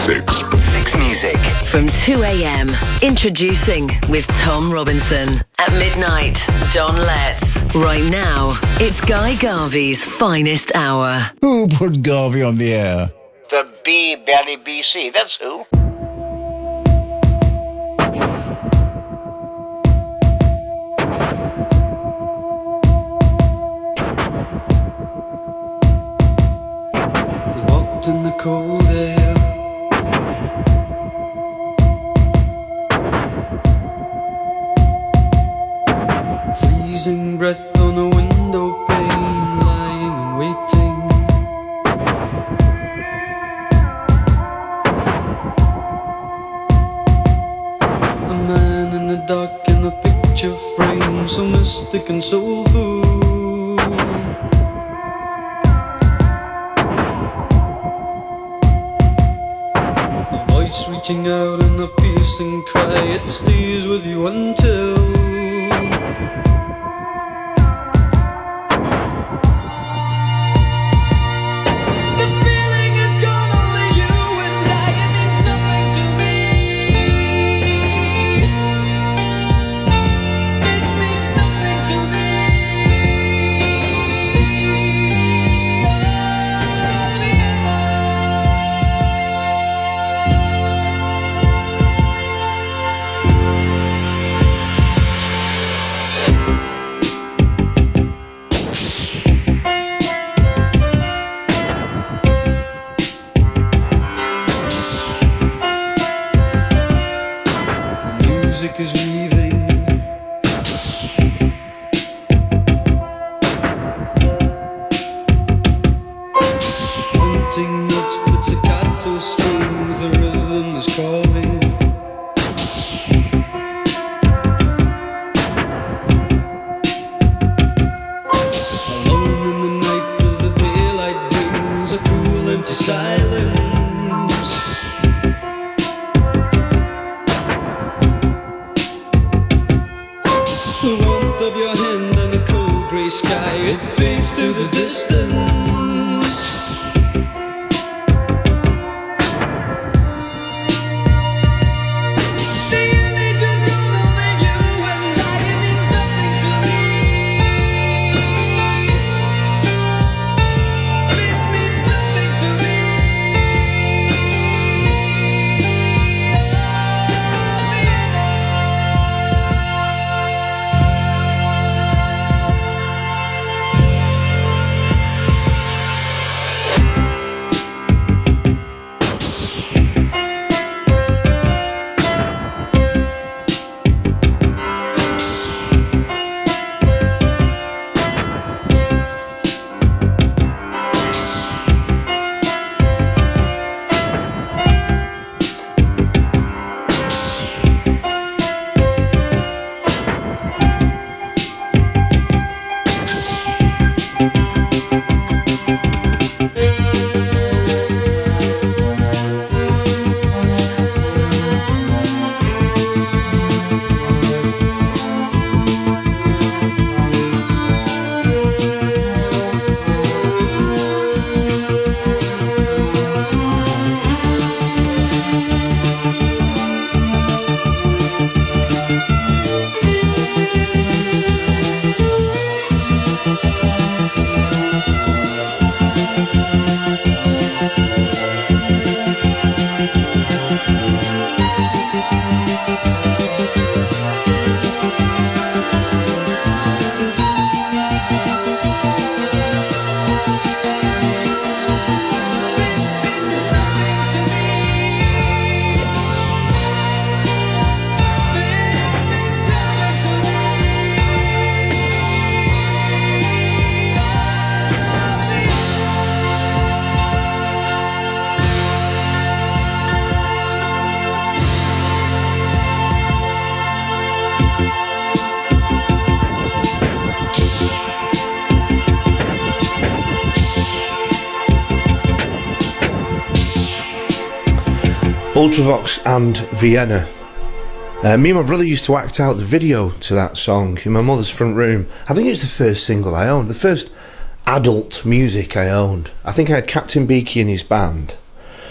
Six Music. From 2 a.m. Introducing with Tom Robinson. At midnight, Don Letts. Right now, it's Guy Garvey's finest hour. Who put Garvey on the air? The B-Belly BC, that's who. We walked in the cold air, freezing breath on a window pane, lying and waiting. A man in the dark in a picture frame, so mystic and soulful. A voice reaching out in a piercing cry, it stays with you until music is weaving, hunting notes with staccato strings, the rhythm is calling. Alone in the night as the daylight brings a cool empty silence. The warmth of your hand and a cold grey sky, it fades to the distance. The image is gone, only you and I, it means nothing to me. This means nothing to me. Ultravox and Vienna. Me and my brother used to act out the video to that song in my mother's front room. I think it was the first single I owned, the first adult music I owned. I think I had Captain Beaky in his band,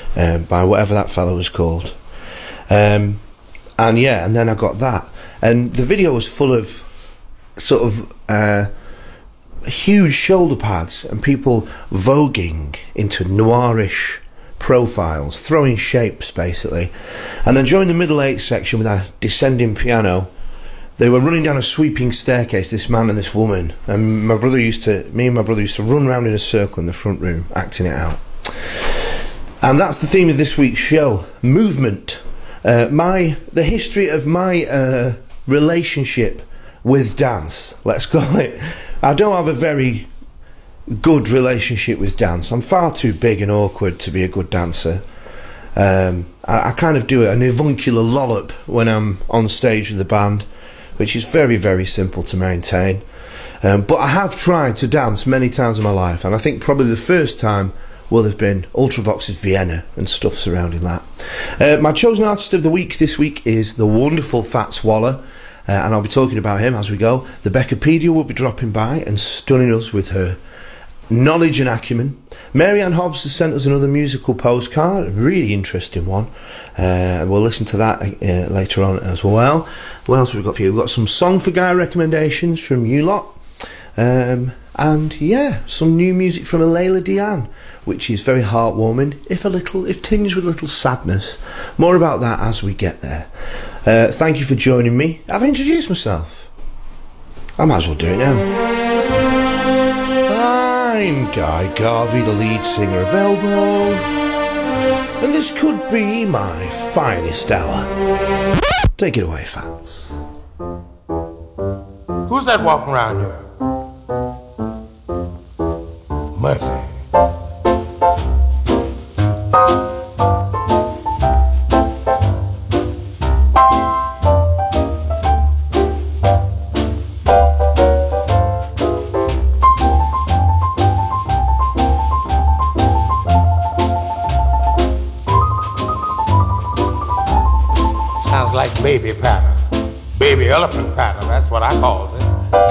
by whatever that fellow was called. And then I got that. And the video was full of sort of huge shoulder pads and people voguing into noirish profiles, throwing shapes basically. And then during the middle eight section with a descending piano, they were running down a sweeping staircase, this man and this woman, and me and my brother used to run around in a circle in the front room acting it out. And that's the theme of this week's show, movement. The history of my relationship with dance, let's call it. I don't have a very good relationship with dance. I'm far too big and awkward to be a good dancer. I kind of do an avuncular lollop when I'm on stage with the band, which is very, very simple to maintain. But I have tried to dance many times in my life, and I think probably the first time will have been Ultravox's Vienna and stuff surrounding that. My chosen artist of the week this week is the wonderful Fats Waller, and I'll be talking about him as we go. The Beccapedia will be dropping by and stunning us with her knowledge and acumen. Mary Ann Hobbs has sent us another musical postcard, a really interesting one. We'll listen to that later on as well. What else have we got for you? We've got some Song for Guy recommendations from you lot. And yeah, some new music from Layla Diane, which is very heartwarming, if tinged with a little sadness. More about that as we get there. Thank you for joining me. I've introduced myself. I might as well do it now. I'm Guy Garvey, the lead singer of Elbow, and this could be my finest hour. Take it away, Fats. Who's that walking around here? Mercy. Sounds like baby patter. Baby elephant patter, that's what I calls it.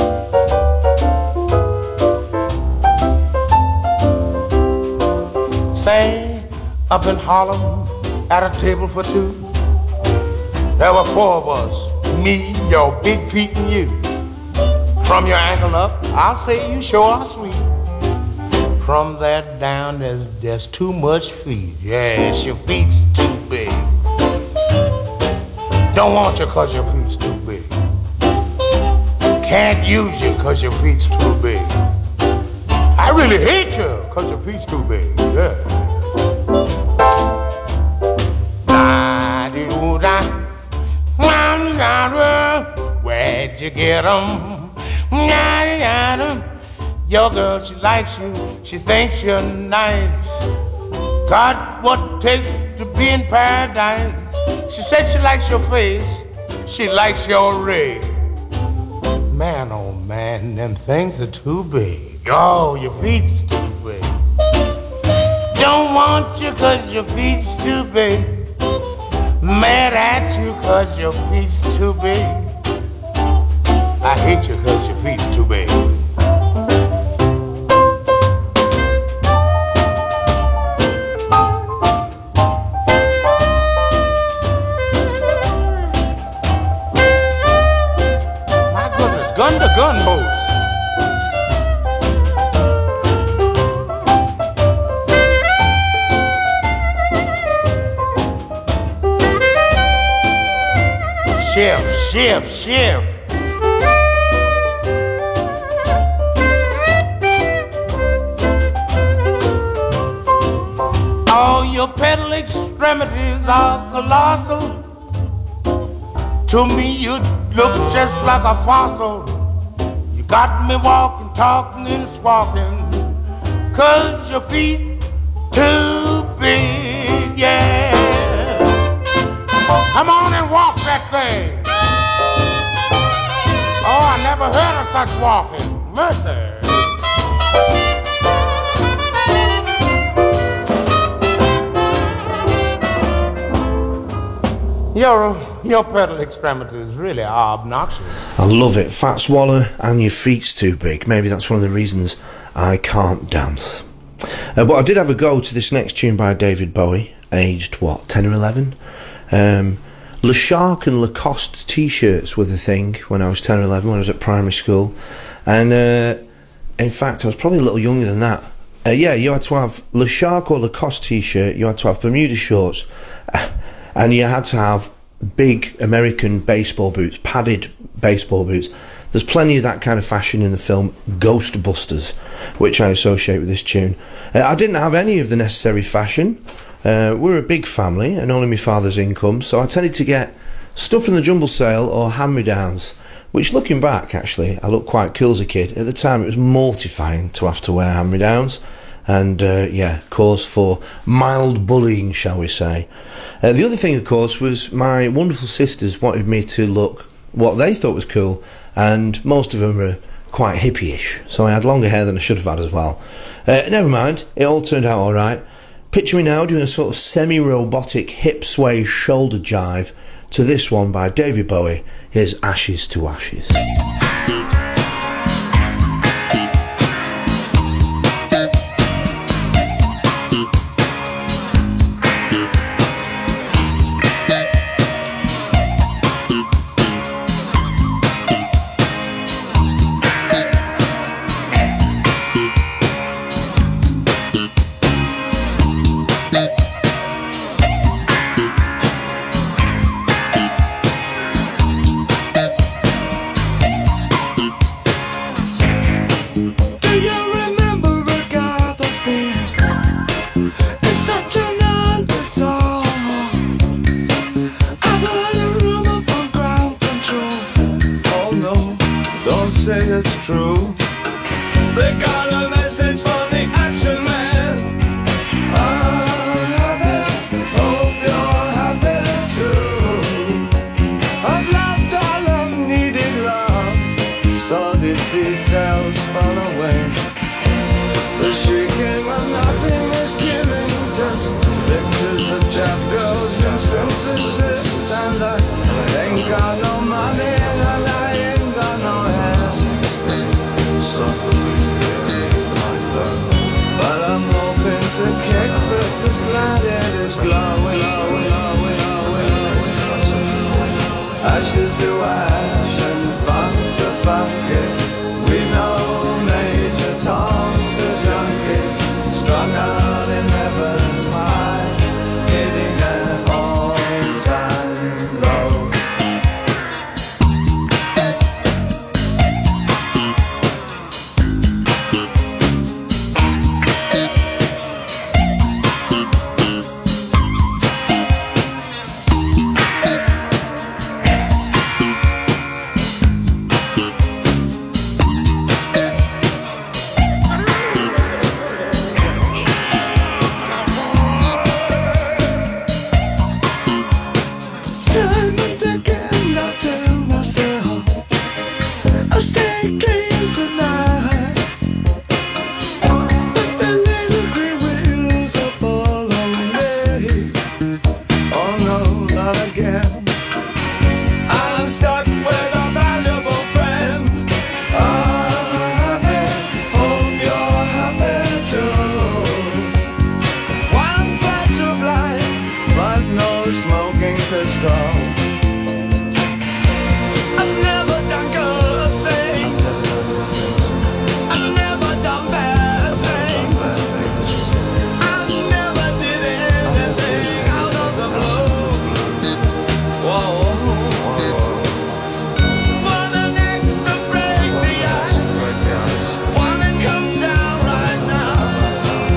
Say, up in Harlem, at a table for two, there were four of us, me, your big feet, and you. From your ankle up, I'll say you sure are sweet. From there down, there's too much feet. Yes, your feet's too big. Don't want you 'cause your feet's too big. Can't use you 'cause your feet's too big. I really hate you 'cause your feet's too big. Yeah. Where'd you get 'em? Your girl, she likes you. She thinks you're nice. Got what it takes to be in paradise. She said she likes your face. She likes your rig. Man, oh man, them things are too big. Oh, your feet's too big. Don't want you 'cause your feet's too big. Mad at you 'cause your feet's too big. I hate you 'cause your feet's too big. Gun to gun boats. Shift. All your pedal extremities are colossal. To me, you look just like a fossil. You got me walking, talking, and squawking, 'cause your feet too big, yeah. Come on and walk that thing. Oh, I never heard of such walking. Mercy. Your pedal extremities really are obnoxious. I love it. Fats Waller and your feet's too big. Maybe that's one of the reasons I can't dance. But I did have a go to this next tune by David Bowie, aged, 10 or 11. Le Shark and Lacoste t-shirts were the thing when I was 10 or 11, when I was at primary school. And in fact, I was probably a little younger than that. You had to have Le Shark or Lacoste t-shirt, you had to have Bermuda shorts, and you had to have big American baseball boots, padded baseball boots. There's plenty of that kind of fashion in the film Ghostbusters, which I associate with this tune. I didn't have any of the necessary fashion. We're a big family and only my father's income, so I tended to get stuff from the jumble sale or hand-me-downs, which, looking back, actually, I looked quite cool as a kid. At the time, it was mortifying to have to wear hand-me-downs, and, cause for mild bullying, shall we say. The other thing, of course, was my wonderful sisters wanted me to look what they thought was cool, and most of them were quite hippie-ish, so I had longer hair than I should have had as well. Never mind, it all turned out alright. Picture me now doing a sort of semi-robotic hip sway shoulder jive to this one by David Bowie. Here's Ashes to Ashes.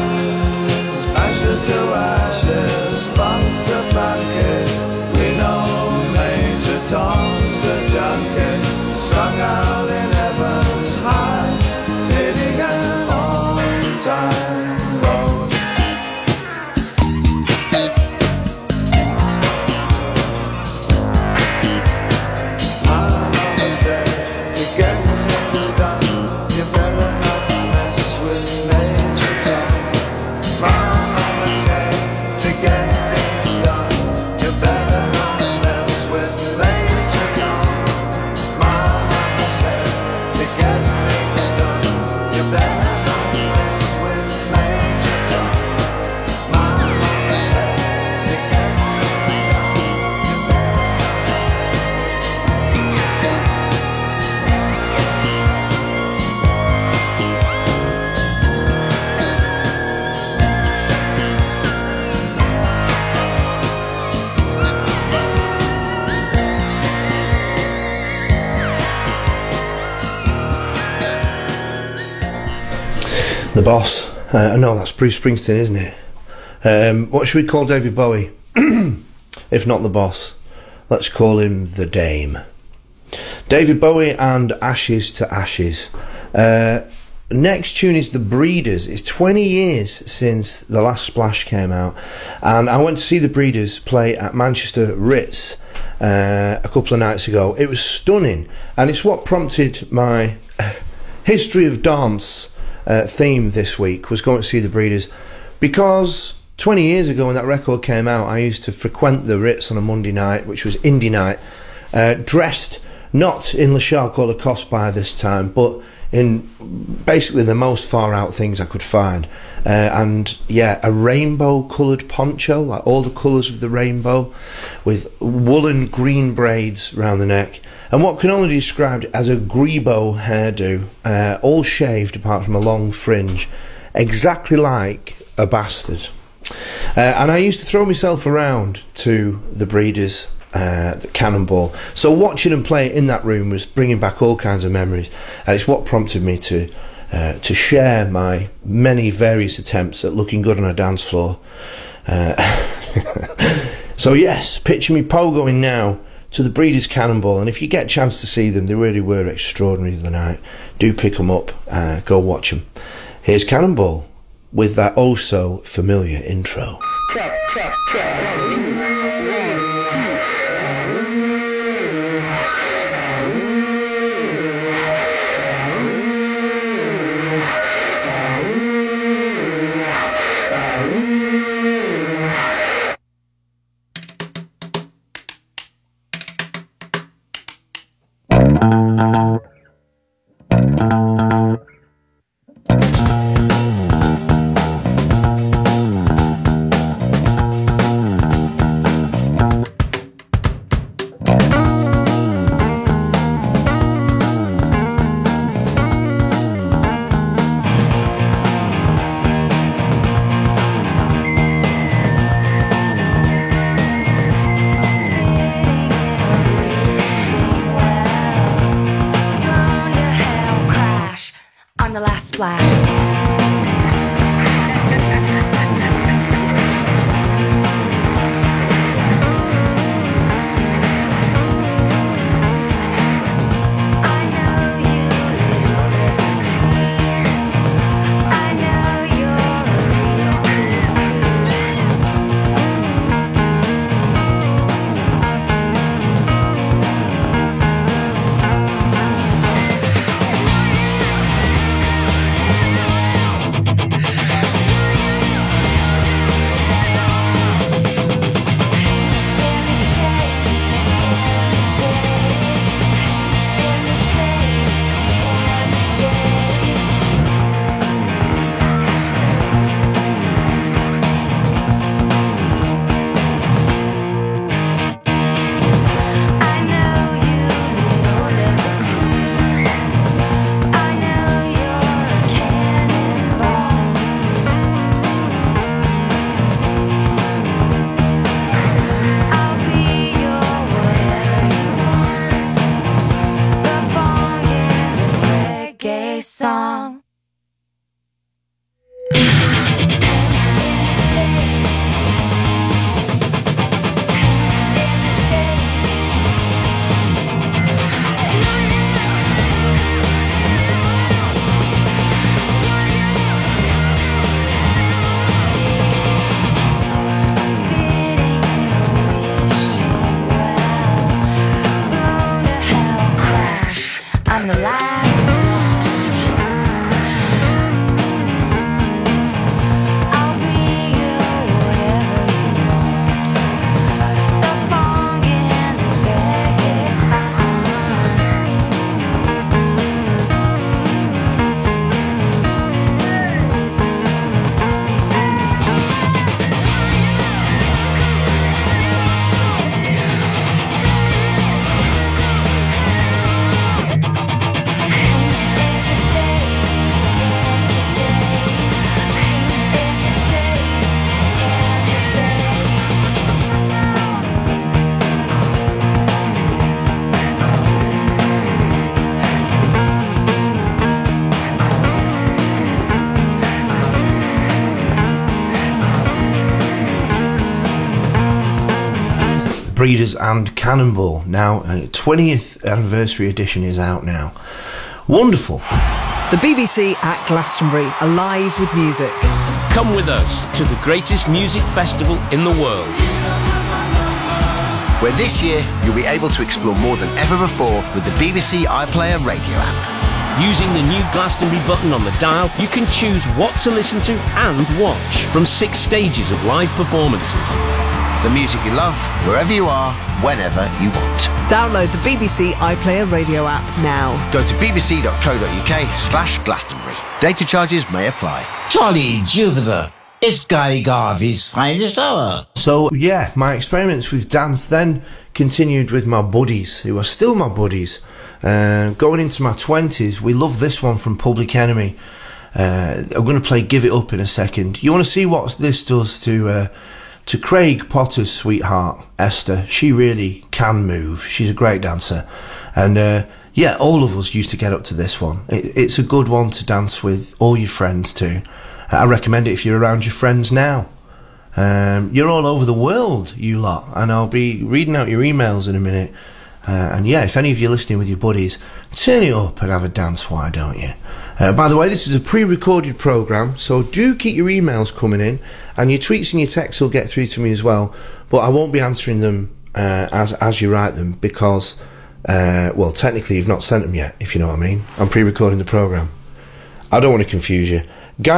We know The Boss. No, that's Bruce Springsteen, isn't it? What should we call David Bowie? If not The Boss, let's call him The Dame. David Bowie and Ashes to Ashes. Next tune is The Breeders. It's 20 years since The Last Splash came out, and I went to see The Breeders play at Manchester Ritz a couple of nights ago. It was stunning, and it's what prompted my history of dance theme this week, was going to see The Breeders, because 20 years ago when that record came out, I used to frequent the Ritz on a Monday night, which was indie night, dressed not in Le Char or Lacoste by this time, but in basically the most far out things I could find, and yeah, a rainbow coloured poncho, like all the colours of the rainbow, with woolen green braids round the neck, and what can only be described as a grebo hairdo, all shaved apart from a long fringe, exactly like a bastard. And I used to throw myself around to The Breeders, the Cannonball. So watching them play in that room was bringing back all kinds of memories, and it's what prompted me to share my many various attempts at looking good on a dance floor. So yes, picture me pogoing now to The Breeders Cannonball, and if you get a chance to see them, they really were extraordinary the other night. Do pick them up, go watch them. Here's Cannonball with that oh so familiar intro. I'm the last. Breeders and Cannonball. Now, 20th anniversary edition is out now. Wonderful. The BBC at Glastonbury, alive with music. Come with us to the greatest music festival in the world, where this year you'll be able to explore more than ever before with the BBC iPlayer radio app. Using the new Glastonbury button on the dial, you can choose what to listen to and watch from 6 stages of live performances. The music you love, wherever you are, whenever you want. Download the BBC iPlayer radio app now. Go to bbc.co.uk/Glastonbury. Data charges may apply. Jolly Jupiter, it's Guy Garvey's finest hour. So, yeah, my experiments with dance then continued with my buddies, who are still my buddies. Going into my 20s, we love this one from Public Enemy. I'm going to play Give It Up in a second. You want to see what this does to Craig Potter's sweetheart, Esther. She really can move. She's a great dancer. And yeah, all of us used to get up to this one. It's a good one to dance with all your friends too. I recommend it if you're around your friends now. You're all over the world, you lot, and I'll be reading out your emails in a minute. And yeah, if any of you are listening with your buddies, turn it up and have a dance, why don't you? By the way, this is a pre-recorded programme, so do keep your emails coming in, and your tweets and your texts will get through to me as well, but I won't be answering them as you write them, because, well, technically you've not sent them yet, if you know what I mean. I'm pre-recording the programme. I don't want to confuse you.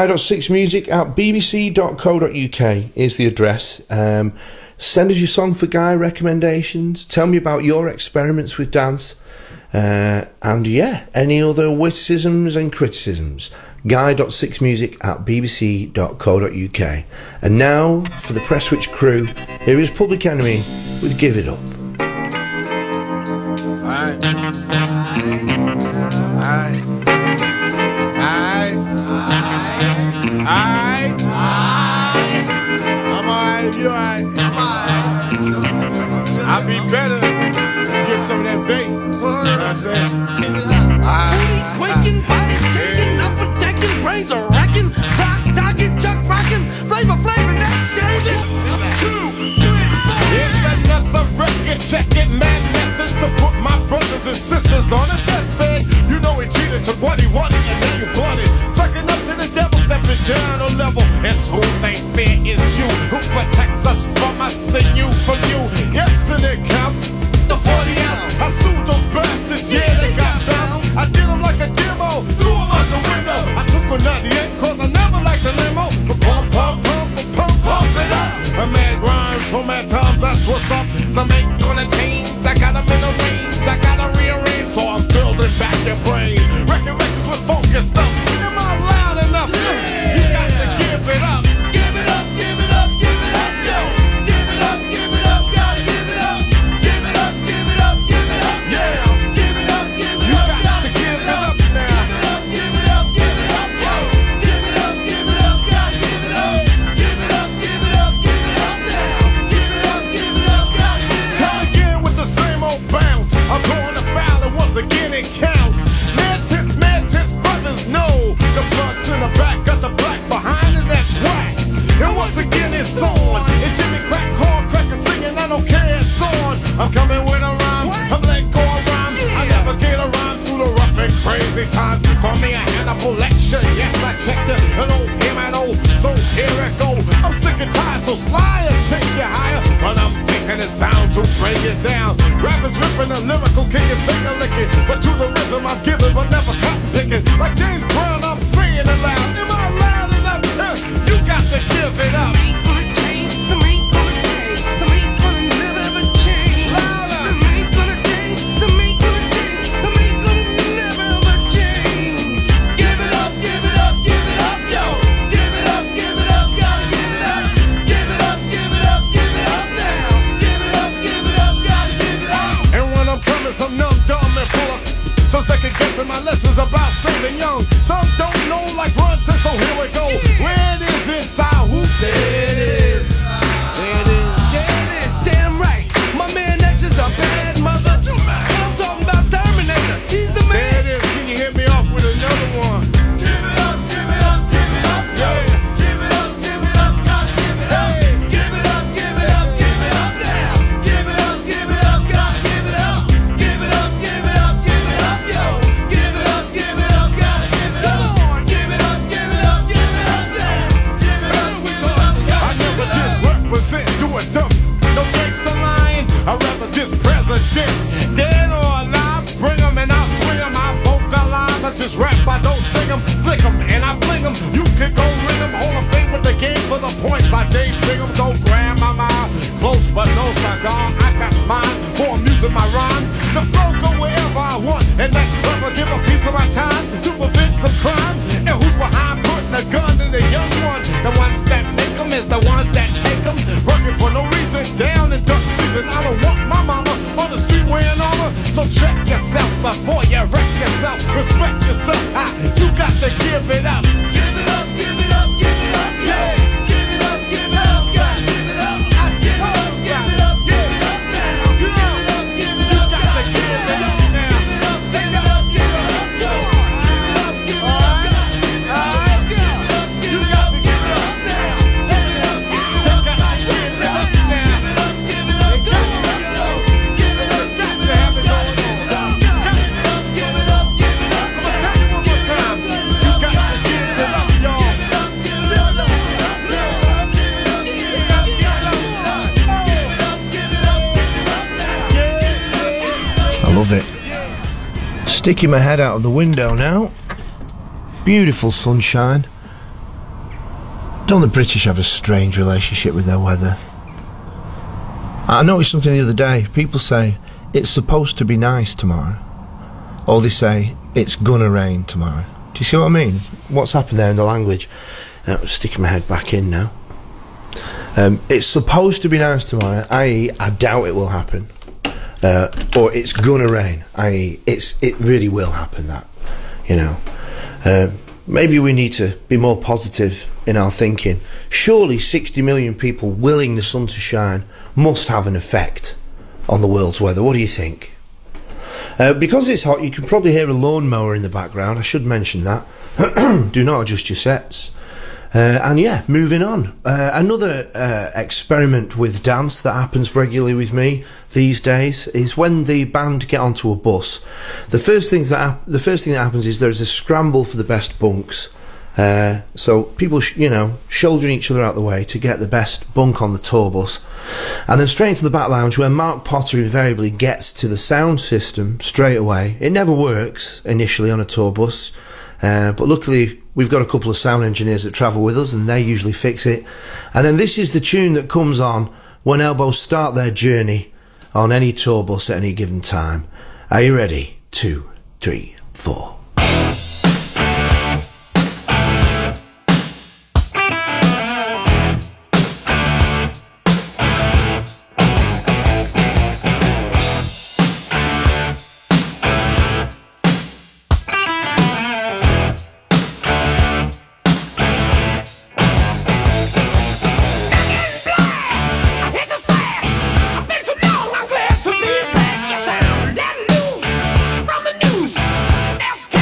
guy.6music@bbc.co.uk is the address. Send us your song for Guy recommendations. Tell me about your experiments with dance. And yeah, any other witticisms and criticisms. Guy.6music@bbc.co.uk. And now, for the Press Switch crew, here is Public Enemy with Give It Up. I'm alright, you alright? I'm alright. I'll be better. Get some of that bass. You know what I'm saying? Quaking, body shaking, upper decking, brains are racking, rock, talking, chuck rocking, flavor, that shit. 2, 3, 4. It's another record. Check it, mad methods to put my brothers and sisters on a deathbed. You know he cheated, took what he wanted, and then you bought it. Sucking up to the devil, stepping down a level. It's who they fear is you, who protects us from us and you from you. Yes, and it counts. The 40 ounce, I sued those bastards, yeah, they got bounced. I did them like a demo, threw them out the window. I took a 98, cause I never liked the limo. But pump it up. A mad rhymes for mad times, that's what's up. Some ain't gonna change, I got them in the range, I gotta rearrange, so I'm building back your brain. Records with focus stuff. Am I loud enough? Yeah. You got to give it up. Give it up, give it up, give it up, yo. Give it up, gotta give it up. Give it up, give it up, give it up, yeah. Give it up, give it up, you got to give it up now. Give it up, give it up, yo. Give it up, gotta give it up. Give it up, give it up, give it up now. Give it up, gotta give it up. Come again with the same old bounce. I'm going to foul and once again it counts. Mad tits, brothers know. The front's in the back, got the black behind it, that's whack. And once again it's on. And Jimmy Crack, corn cracker singing, I don't care, it's on. I'm coming with a rhyme, I'm letting go of rhymes. I never get a rhyme through the rough and crazy times. Call me a Hannibal lecture, yes I checked it. An old him and old, so here it go. I'm sick and tired, so Sly will take you higher. But I'm taking the sound to bring it down. Rappers ripping a lyrical, kicking, finger licking. But to the rhythm I'm giving, but never cotton picking. Like James Brown, I'm saying it loud. Am I loud enough? You got to give it up. Some numb, dumb, and full of some second guessing my lessons about saving young. Some don't know like run since, so here we go. Where it is inside, who there it is. There it is. There it is, damn right. My man X is a bad mother. I'm talking about Terminator. He's the man. There it is. Can you hit me off with another one? Give it up, give it up, give it up, yo. Give it up, gotta give it up. Hey. Give it up, give it up, give it up now. Give it up, a diss. Dead or alive, bring 'em and I'll swing 'em. I vocalize, I just rap, I don't sing 'em. Flick 'em and I fling 'em. You can go ring 'em. Hold a thing with the game for the points. I day bring 'em, go grab my mind. Close but no cigar, I got mine for amusing my rhyme. The flow go wherever I want, and that's clever. Give a piece of my time to prevent some crime. And who's behind putting a gun to the young ones? The ones that make 'em is the ones that take 'em. Working for no reason, down in duck season. I don't want my mama on the street wearing armor. So check yourself before you wreck yourself. Respect yourself, you got to give it up. Give it up, give it up, give it up, yeah. Give it up, give it up, yeah. Give it up, I give it up, give it up, give it up now. Give it up, give it up, you got to give it up now. Give it up, give it up, give it up, yo. Give it up, give it up, alright. You got to give it up now. Give it up, you got to give it up now. Give it up, give it up, yo. Give it up, got to have it going on. Give it up, give it up, give it up. I'm gonna tell you one more time. You got to give it up, y'all. Give it up, give it up, give it up, give it up, give it up, give it up, give it up, give it up, give it up. I love it. Sticking my head out of the window now. Beautiful sunshine. Don't the British have a strange relationship with their weather? I noticed something the other day. People say, it's supposed to be nice tomorrow. Or they say, it's gonna rain tomorrow. Do you see what I mean? What's happened there in the language? I'm sticking my head back in now. It's supposed to be nice tomorrow, i.e. I doubt it will happen. Or it's gonna rain, i.e. it really will happen, that, you know. Maybe we need to be more positive in our thinking. Surely 60 million people willing the sun to shine must have an effect on the world's weather. What do you think? Because it's hot, you can probably hear a lawnmower in the background. I should mention that. Do not adjust your sets. And yeah, moving on. Another experiment with dance that happens regularly with me these days is when the band get onto a bus. The first thing that happens is there's a scramble for the best bunks. So people, shouldering each other out the way to get the best bunk on the tour bus. And then straight into the back lounge where Mark Potter invariably gets to the sound system straight away. It never works initially on a tour bus. But luckily we've got a couple of sound engineers that travel with us and they usually fix it. And then this is the tune that comes on when Elbows start their journey on any tour bus at any given time. Are you ready? 2, 3, 4. Let's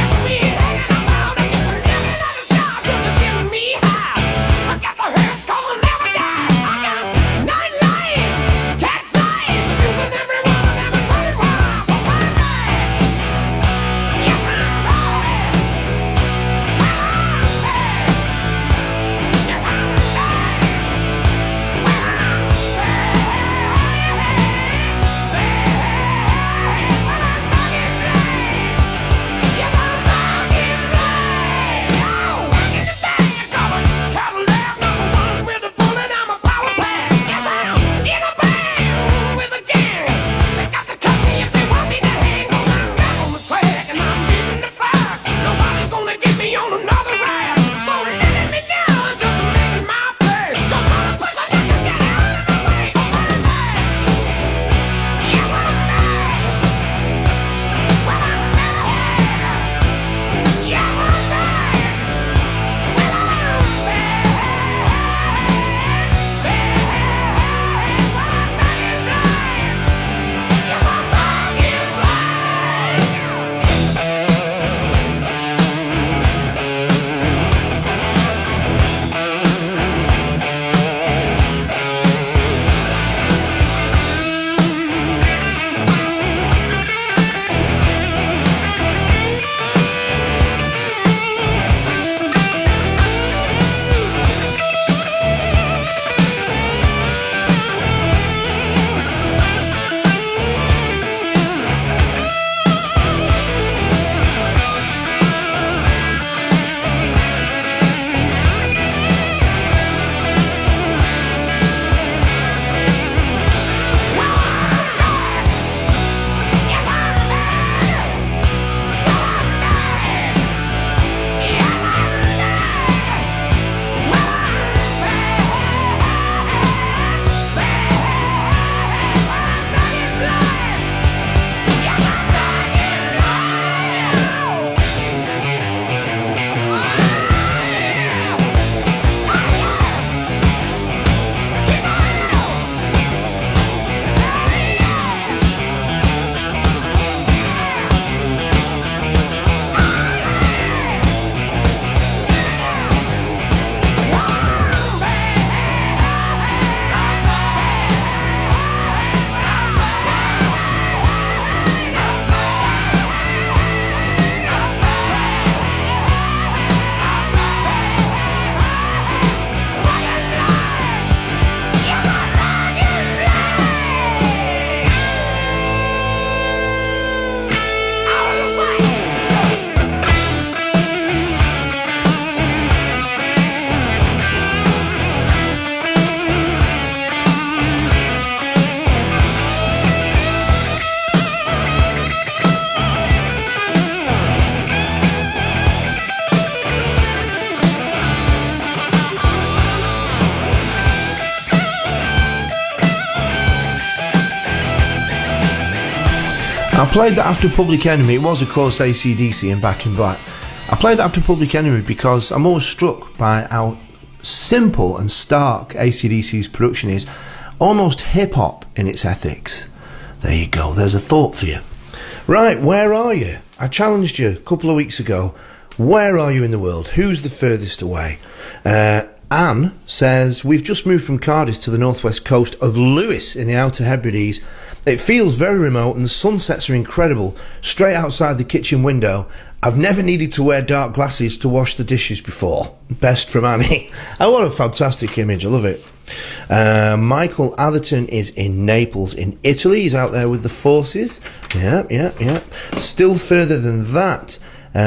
I played that after Public Enemy. It was, of course, AC/DC and Back in Black. I played that after Public Enemy because I'm always struck by how simple and stark AC/DC's production is, almost hip-hop in its ethics. There you go, there's a thought for you. Right, where are you? I challenged you a couple of weeks ago. Where are you in the world? Who's the furthest away? Anne says, we've just moved from Cardiff to the northwest coast of Lewis in the Outer Hebrides. It feels very remote and the sunsets are incredible, straight outside the kitchen window. I've never needed to wear dark glasses to wash the dishes before. Best from Annie. Oh, what a fantastic image, I love it. Michael Atherton is in Naples in Italy. He's out there with the forces. Yeah. Still further than that,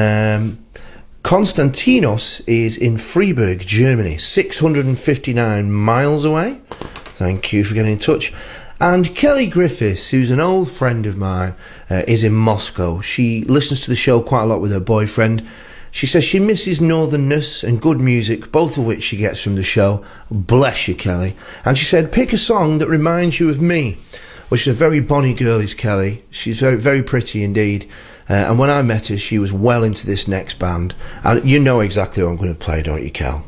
Konstantinos is in Freiburg, Germany, 659 miles away. Thank you for getting in touch. And Kelly Griffiths, who's an old friend of mine, is in Moscow. She listens to the show quite a lot with her boyfriend. She says she misses northernness and good music, both of which she gets from the show. Bless you, Kelly. And she said, pick a song that reminds you of me. Well, she's a very bonny girl, is Kelly. She's very, very pretty indeed. And when I met her, she was well into this next band. And you know exactly what I'm going to play, don't you, Kel?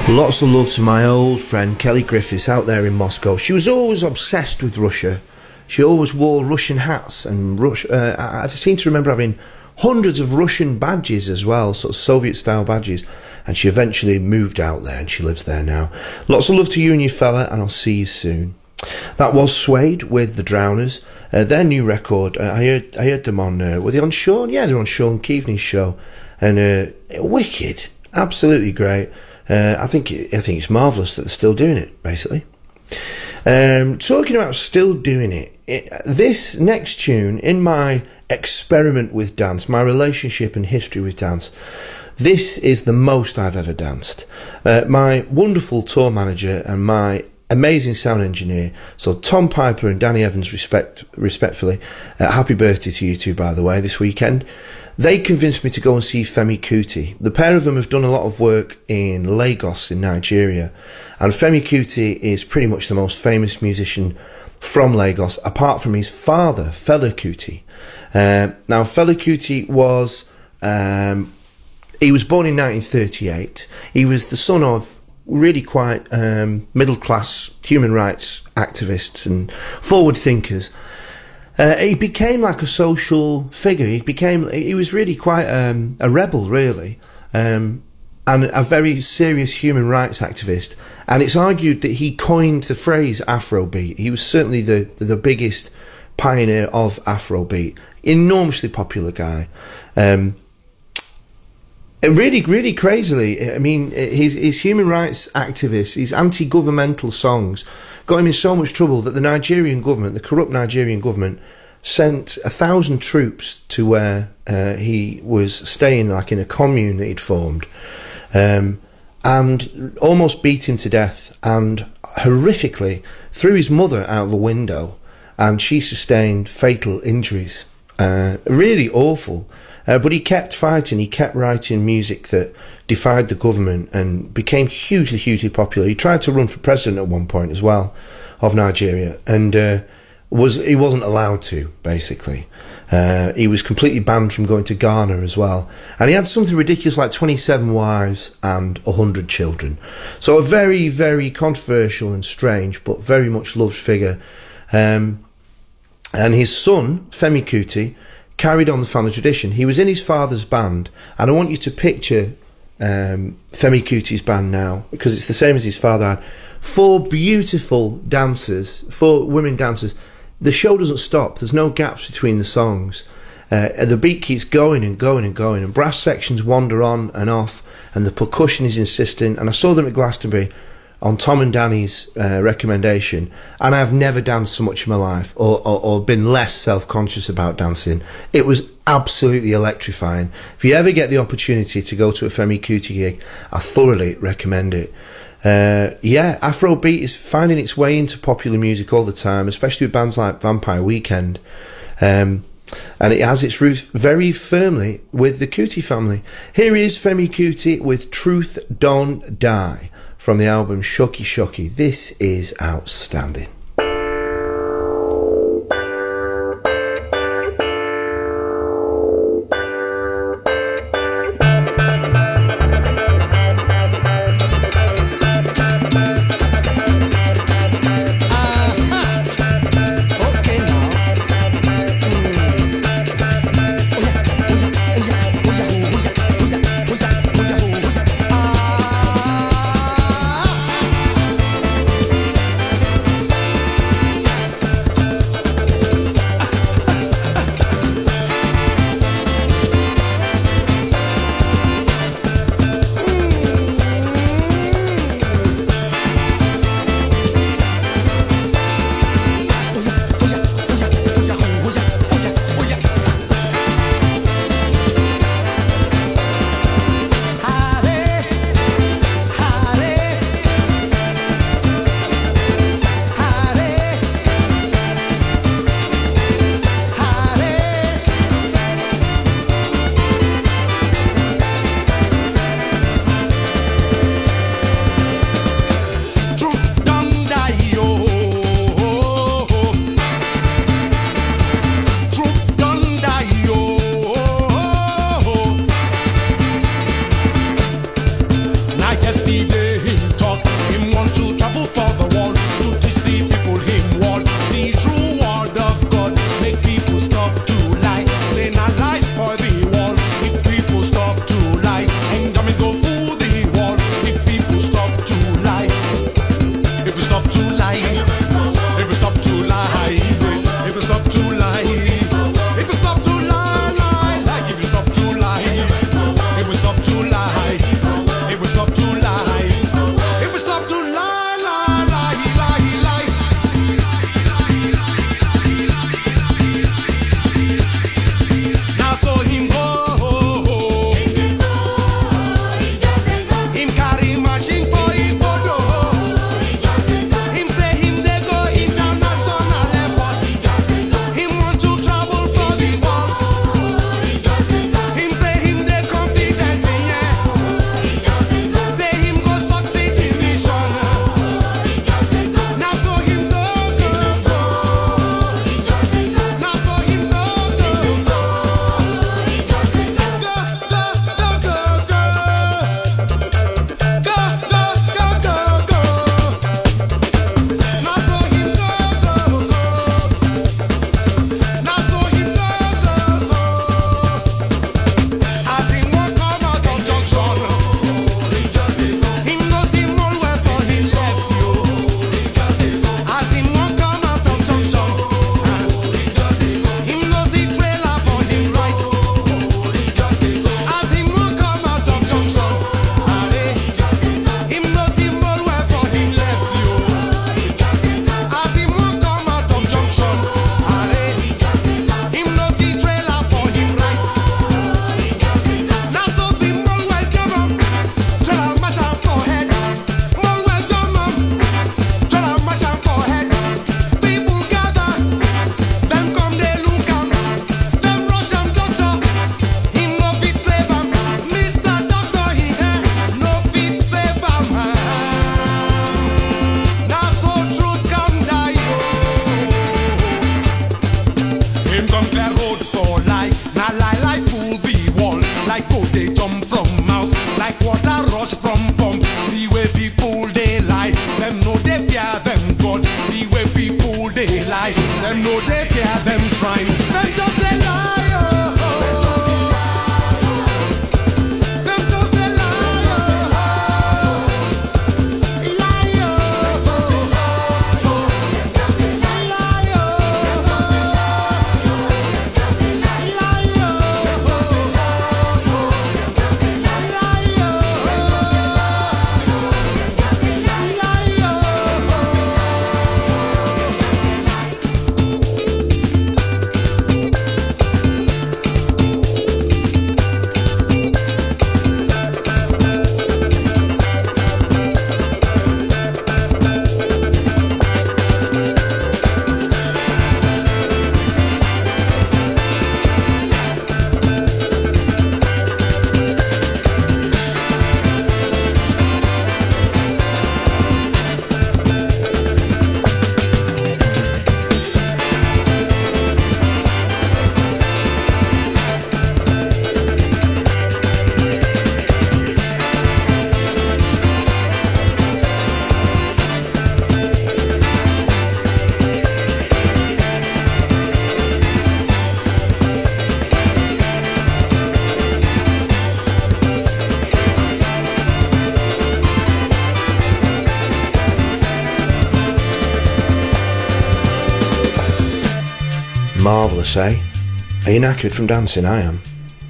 Lots of love to my old friend Kelly Griffiths out there in Moscow. She was always obsessed with Russia. She always wore Russian hats, and I seem to remember having hundreds of Russian badges as well, sort of Soviet-style badges. And she eventually moved out there, and she lives there now. Lots of love to you and your fella, and I'll see you soon. That was Suede with The Drowners. Their new record, I heard them on, were they on Sean? Yeah, they're on Sean Keaveney's show. And wicked, absolutely great. I think it's marvellous that they're still doing it, basically. Talking about still doing it, this next tune, in my experiment with dance, my relationship and history with dance, this is the most I've ever danced. My wonderful tour manager and my amazing sound engineer, so Tom Piper and Danny Evans, respectfully, happy birthday to you two, by the way, this weekend. They convinced me to go and see Femi Kuti. The pair of them have done a lot of work in Lagos in Nigeria, and Femi Kuti is pretty much the most famous musician from Lagos, apart from his father, Fela Kuti. Now, Fela Kuti was he was born in 1938. He was the son of really quite middle-class human rights activists and forward thinkers. He became like a social figure. He was really quite a rebel, really, and a very serious human rights activist. And it's argued that he coined the phrase Afrobeat. He was certainly the biggest pioneer of Afrobeat. Enormously popular guy. Really, really crazily, I mean, his human rights activists, his anti-governmental songs got him in so much trouble that the Nigerian government, the corrupt Nigerian government, sent 1,000 troops to where he was staying, like in a commune that he'd formed, and almost beat him to death, and horrifically threw his mother out of a window, and she sustained fatal injuries. Really awful. But he kept fighting, he kept writing music that defied the government and became hugely, hugely popular. He tried to run for president at one point as well, of Nigeria, and he wasn't allowed to, basically. He was completely banned from going to Ghana as well. And he had something ridiculous like 27 wives and 100 children. So a very, very controversial and strange, but very much loved figure. And his son, Femi Kuti, carried on the family tradition. He was in his father's band, and I want you to picture Femi Kuti's band now, because it's the same as his father had. 4 beautiful dancers, 4 women dancers. The show doesn't stop. There's no gaps between the songs. The beat keeps going and going and going, and brass sections wander on and off, and the percussion is insistent. And I saw them at Glastonbury on Tom and Danny's recommendation, and I've never danced so much in my life, or been less self-conscious about dancing. It was absolutely electrifying. If you ever get the opportunity to go to a Femi Kuti gig, I thoroughly recommend it. Afrobeat is finding its way into popular music all the time, especially with bands like Vampire Weekend, and it has its roots very firmly with the Kuti family. Here is Femi Kuti with Truth Don't Die, from the album Shocky Shocky. This is outstanding. marvellous, eh? Are you knackered from dancing? I am.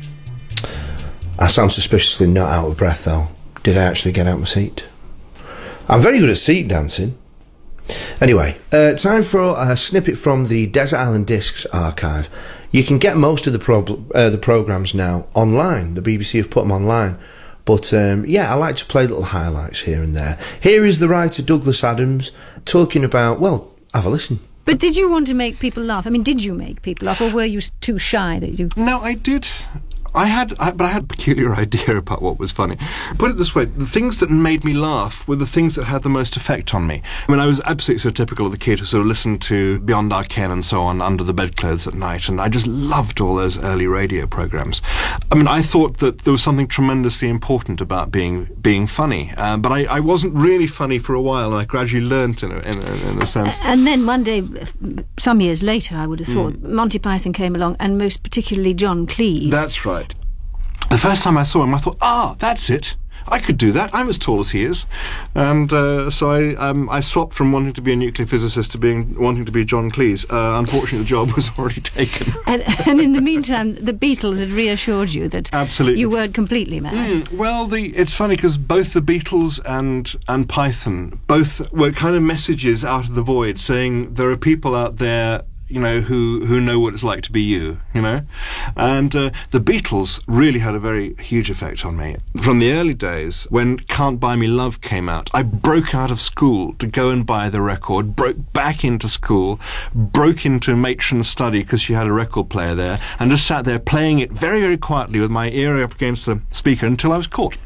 I sound suspiciously not out of breath, though. Did I actually get out my seat? I'm very good at seat dancing. Anyway, time for a snippet from the Desert Island Discs archive. You can get most of the programmes now online. The BBC have put them online. But, I like to play little highlights here and there. Here is the writer Douglas Adams talking about, well, have a listen. But did you want to make people laugh? I mean, did you make people laugh, or were you too shy that you... No, I did. But I had a peculiar idea about what was funny. Put it this way, the things that made me laugh were the things that had the most effect on me. I mean, I was absolutely so typical of the kid who sort of listened to Beyond Our Ken and so on under the bedclothes at night, and I just loved all those early radio programmes. I mean, I thought that there was something tremendously important about being funny, but I wasn't really funny for a while, and I gradually learnt in a sense. And then one day, some years later, I would have thought, Monty Python came along, and most particularly John Cleese. That's right. The first time I saw him, I thought, that's it. I could do that. I'm as tall as he is. And so I swapped from wanting to be a nuclear physicist to wanting to be John Cleese. Unfortunately, the job was already taken. And in the meantime, the Beatles had reassured you that absolutely you weren't completely mad. Well, it's funny because both the Beatles and Python both were kind of messages out of the void saying there are people out there, you know, who know what it's like to be you, you know? And the Beatles really had a very huge effect on me. From the early days, when Can't Buy Me Love came out, I broke out of school to go and buy the record, broke back into school, broke into Matron's study because she had a record player there, and just sat there playing it very, very quietly with my ear up against the speaker until I was caught.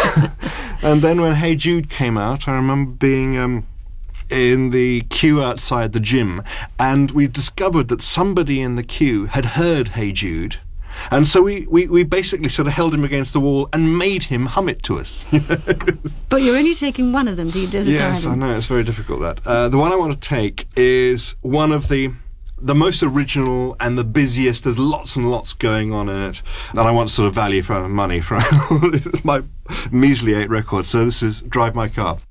And then when Hey Jude came out, I remember being... in the queue outside the gym, and we discovered that somebody in the queue had heard Hey Jude, and so we basically sort of held him against the wall and made him hum it to us. But you're only taking one of them, do you? Yes, I know, it's very difficult, that. The one I want to take is one of the most original and the busiest. There's lots and lots going on in it, and I want sort of value for money for my measly 8 records, so this is Drive My Car.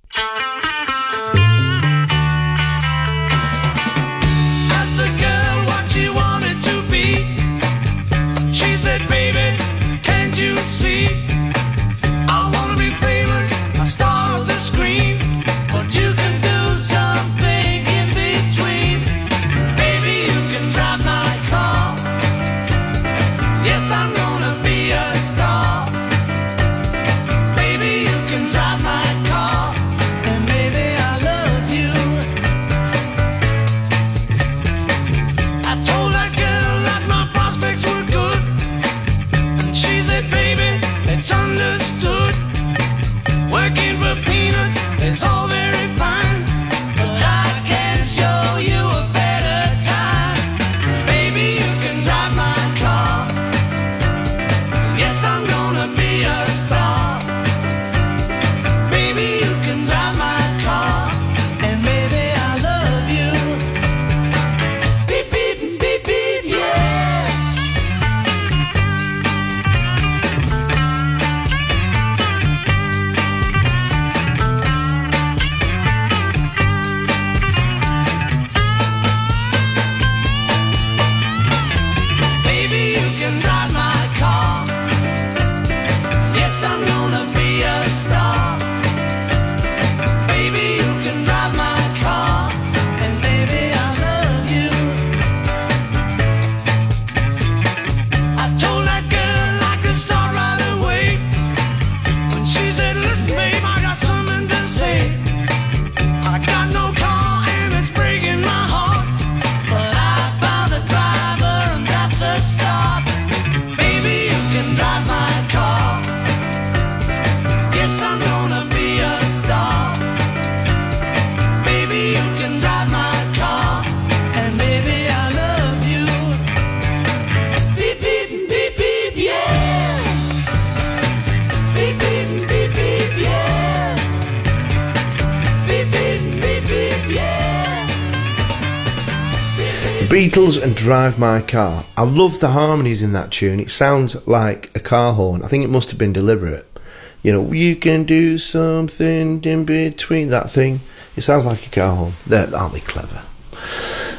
Beatles and Drive My Car. I love the harmonies in that tune. It sounds like a car horn. I think it must have been deliberate. You know, you can do something in between, that thing. It sounds like a car horn. Aren't they clever?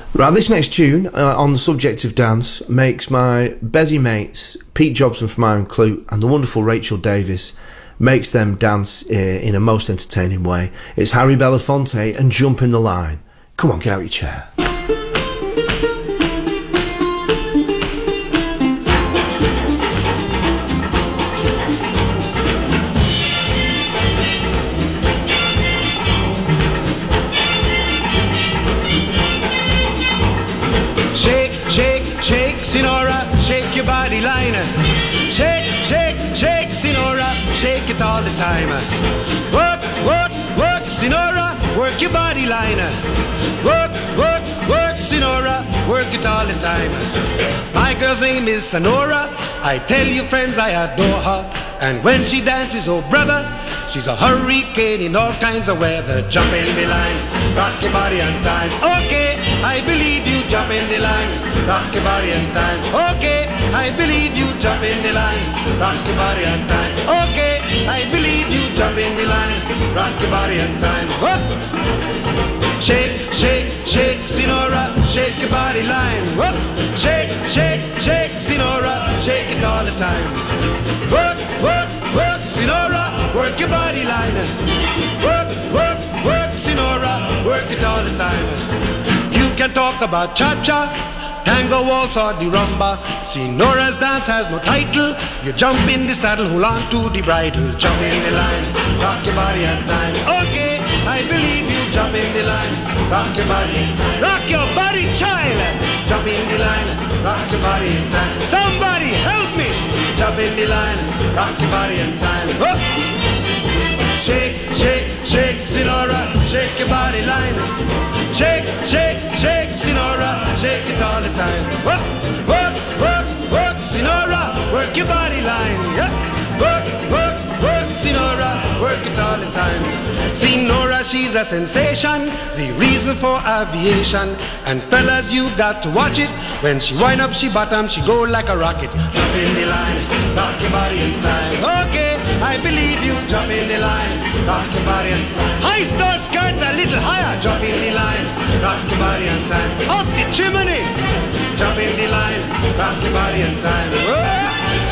Right, this next tune, on the subject of dance, makes my Bezzy mates, Pete Jobson from Iron Clue and the wonderful Rachel Davis, makes them dance in a most entertaining way. It's Harry Belafonte and Jump in the Line. Come on, get out your chair. Shake, shake, shake, Sinora, shake your body line. Shake, shake, shake, Sinora, shake it all the time. Work, work, work, Sinora, work your body line. Work, work, work, Sinora, work it all the time. My girl's name is Sonora. I tell you friends, I adore her. And when she dances, oh brother, she's a hurricane in all kinds of weather. Jump in the line, rock your body and time. Okay, I believe you, jump in the line, rock your body and time. Okay, I believe you, jump in the line, rock your body and time. Okay, I believe you, jump in the line, rock your body and time. Whoop. Shake, shake, shake, Sinora, shake your body line. Whoop. Shake, shake, shake, Sinora, shake it all the time. Work, work, work, Sinora, work your body line. Work, work, work, Sinora, work it all the time. You can talk about cha-cha, tango, waltz or the rumba. Sinora's dance has no title. You jump in the saddle, hold on to the bridle. Jump in the line, rock your body and time. Okay, I believe you, jump in the line, rock your body. Rock your body, child. Jump in the line, rock your body and time. Somebody help me. Jump in the line, rock your body and time. Whoop. Shake, shake, shake, Sinora, shake your body line. Shake, shake, shake, Sinora, shake it all the time. Work, work, work, work, Sinora, work your body line. Yeah. Work, work, work, Sinora, work it all the time. Sinora, she's a sensation, the reason for aviation. And fellas, you got to watch it. When she wind up, she bottom, she go like a rocket. Jump in the line, rock your body in time. Okay, I believe you, jump in the line, rock your body in time. High star skirts a little higher, jump in the line, rock your body in time. Off the chimney, jump in the line, rock your body in time. Whoa.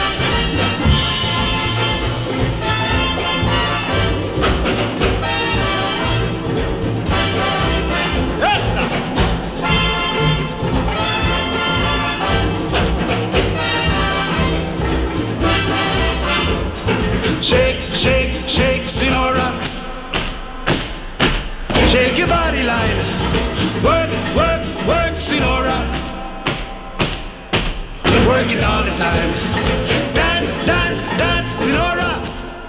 Shake, shake, shake, Sinora. Shake your body line. Work, work, work, Sinora. Work it all the time. Dance, dance, dance, Sinora.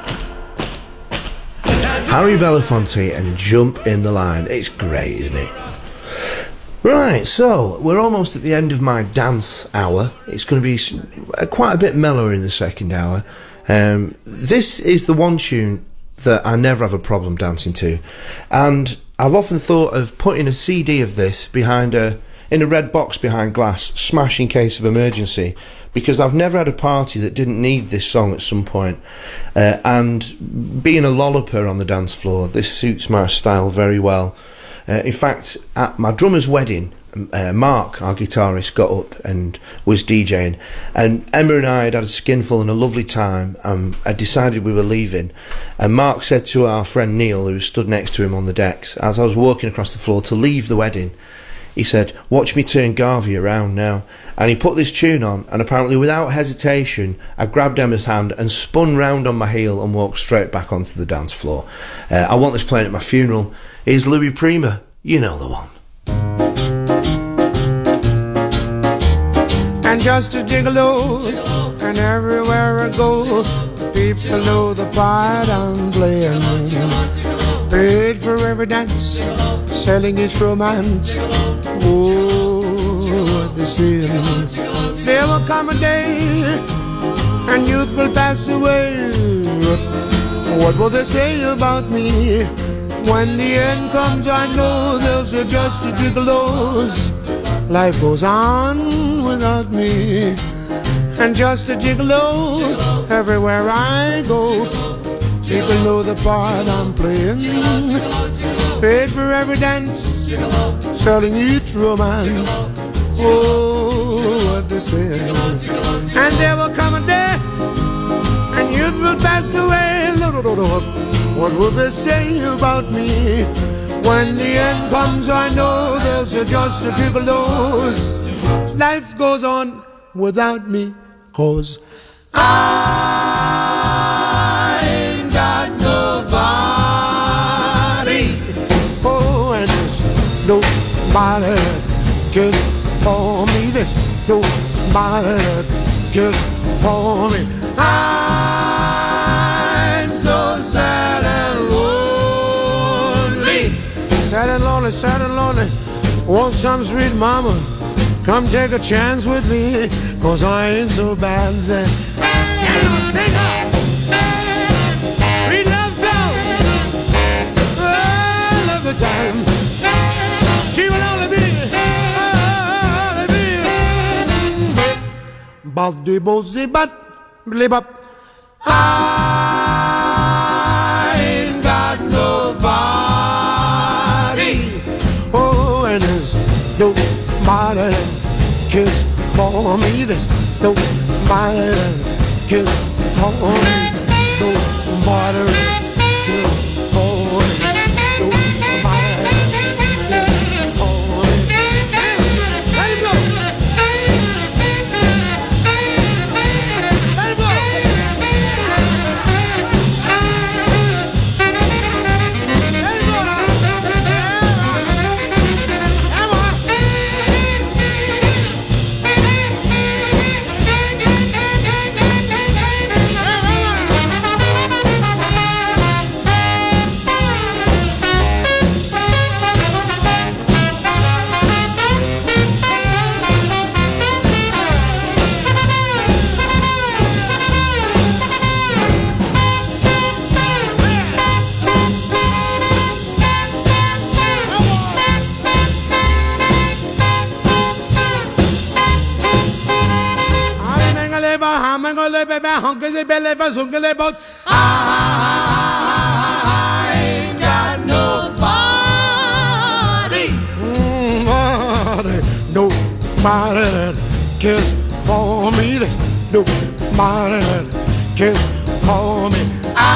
Dance. Harry Belafonte and Jump in the Line. It's great, isn't it? Right, so we're almost at the end of my dance hour. It's going to be quite a bit mellower in the second hour. This is the one tune that I never have a problem dancing to, and I've often thought of putting a CD of this in a red box behind glass, smash in case of emergency, because I've never had a party that didn't need this song at some point. And being a lolliper on the dance floor, this suits my style very well. In fact, at my drummer's wedding, Mark, our guitarist, got up and was DJing, and Emma and I had a skinful and a lovely time. I decided we were leaving, and Mark said to our friend Neil, who stood next to him on the decks, as I was walking across the floor to leave the wedding, he said, "Watch me turn Garvey around now." And he put this tune on, and apparently without hesitation I grabbed Emma's hand and spun round on my heel and walked straight back onto the dance floor. I want this playing at my funeral. Here's Louis Prima, you know the one. And just a gigolo, and everywhere I go, people know the part I'm playing. Paid for every dance, selling its romance. Oh, what they say. There will come a day, and youth will pass away. What will they say about me? When the end comes, I know they'll say just a gigolos. Life goes on without me, and just a gigolo everywhere I go. People know the part I'm playing. Paid for every dance, selling each romance. Oh, what they say. And there will come a day, and youth will pass away. What will they say about me? When the end comes, I know there's just a trickle dose. Life goes on without me, 'cause I ain't got nobody. Oh, and there's nobody that cares for me. There's nobody that cares for me. I'm so sad and lonely. Sad and lonely, sad and lonely. Want some sweet mama, come take a chance with me, 'cause I ain't so bad. And I'll sing her sweet love song. I love the time. She will only be Baldi Bozi Bat Blibop. I ain't got nobody. Oh, and there's nobody that cares for me. There's nobody that cares for me. Nobody that cares for me. Nobody that cares for me. Let him go. Let him go. I ain't got nobody. Nobody that cares for me. There's nobody that cares for me.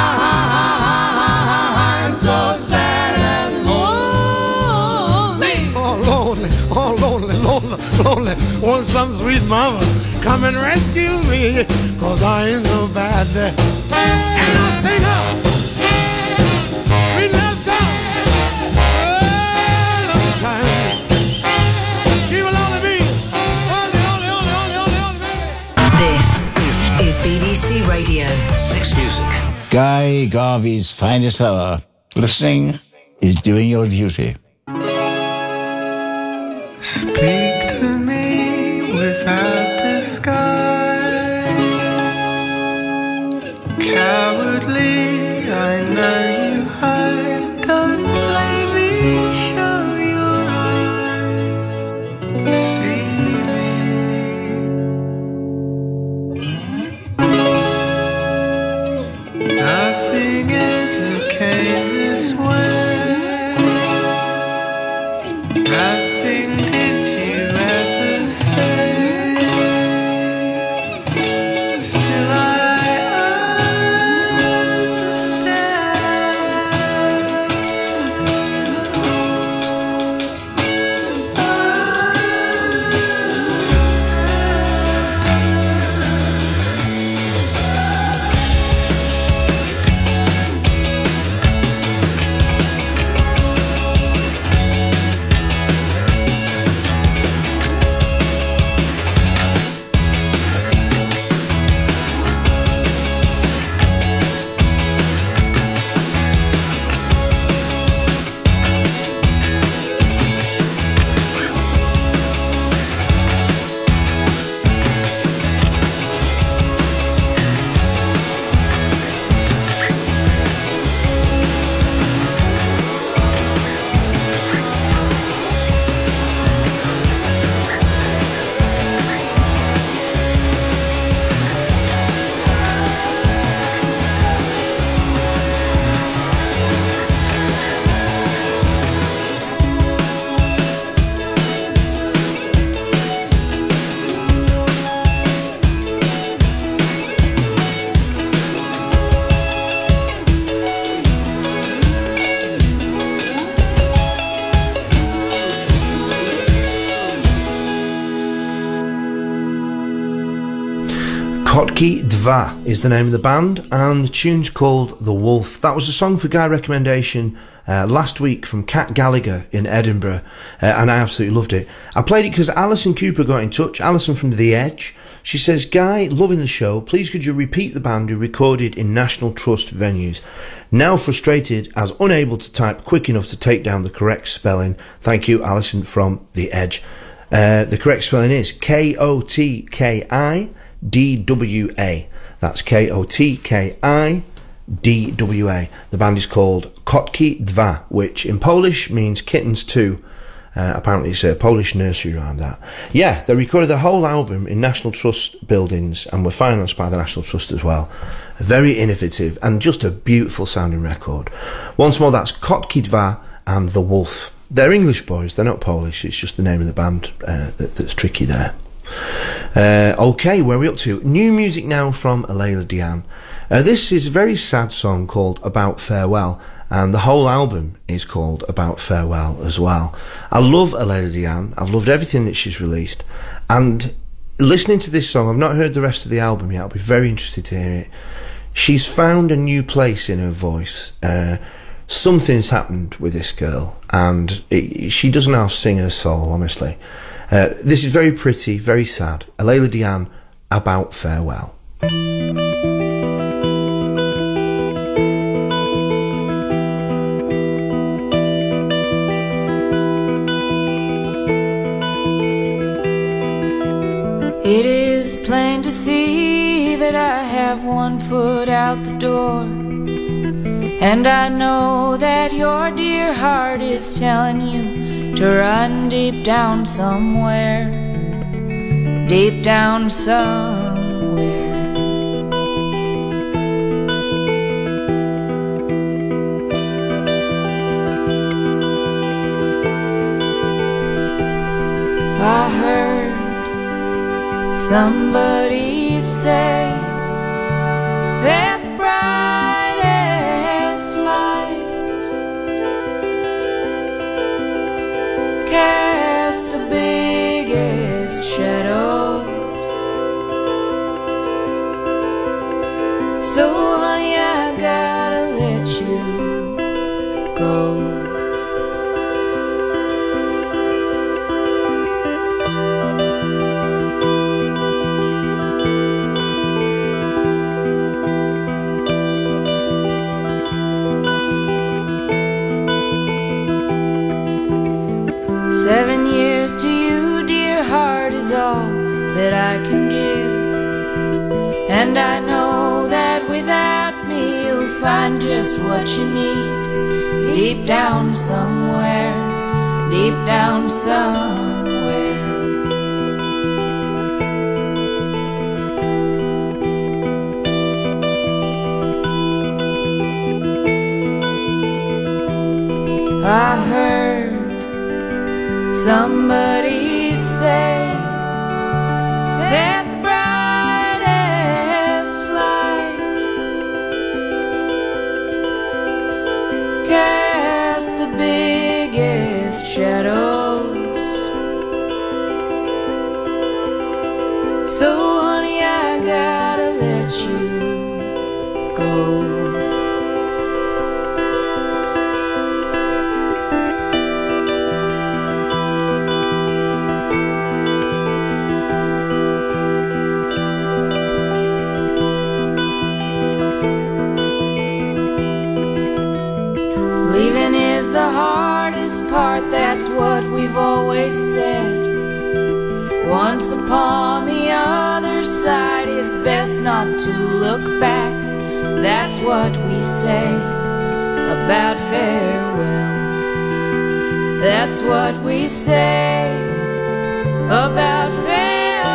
I'm so sad and lonely. Oh, lonely, oh, lonely, lonely, lonely. Want some sweet mama, come and rescue me, 'cause I ain't so bad. And I'll sing her sweet love song all of the time. She will only be only This is BBC Radio 6 Music. Guy Garvey's finest hour. Listening is doing your duty. Speak to me without disguise. Cowardly, I know you hide. Don't play me, show your eyes. See me. Nothing ever came this way. Nothing did you Kotki Dva is the name of the band, and the tune's called The Wolf. That was a song for Guy recommendation last week from Kat Gallagher in Edinburgh, and I absolutely loved it. I played it because Alison Cooper got in touch, Alison from The Edge. She says, Guy, loving the show, please could you repeat the band who recorded in National Trust venues? Now frustrated as unable to type quick enough to take down the correct spelling. Thank you, Alison from The Edge. The correct spelling is Kotki DWA. That's Kotki DWA. The band is called Kotki Dva, which in Polish means kittens too. Apparently it's a Polish nursery rhyme, that. Yeah, they recorded the whole album in National Trust buildings and were financed by the National Trust as well. Very innovative and just a beautiful sounding record. Once more, that's Kotki Dva and The Wolf. They're English boys, they're not Polish, it's just the name of the band that's tricky there. Okay, where are we up to? New music now from Alayla Diane. This is a very sad song called About Farewell, and the whole album is called About Farewell as well. I love Alayla Diane, I've loved everything that she's released, and listening to this song, I've not heard the rest of the album yet, I'll be very interested to hear it. She's found a new place in her voice. Something's happened with this girl, and she doesn't have singer soul, honestly. This is very pretty, very sad. Alayla Diane, About Farewell. It is plain to see that I have one foot out the door, and I know that your dear heart is telling you to run deep down somewhere, deep down somewhere. I heard somebody say that the brightest lights cast the biggest shadows. So honey, I gotta let you go. To you, dear heart, is all that I can give, and I know that without me you'll find just what you need, deep down somewhere, deep down somewhere. I heard somebody say that the brightest lights cast the biggest shadows. So honey, I gotta let you go. The hardest part, that's what we've always said. Once upon the other side, it's best not to look back. That's what we say about farewell. That's what we say about farewell.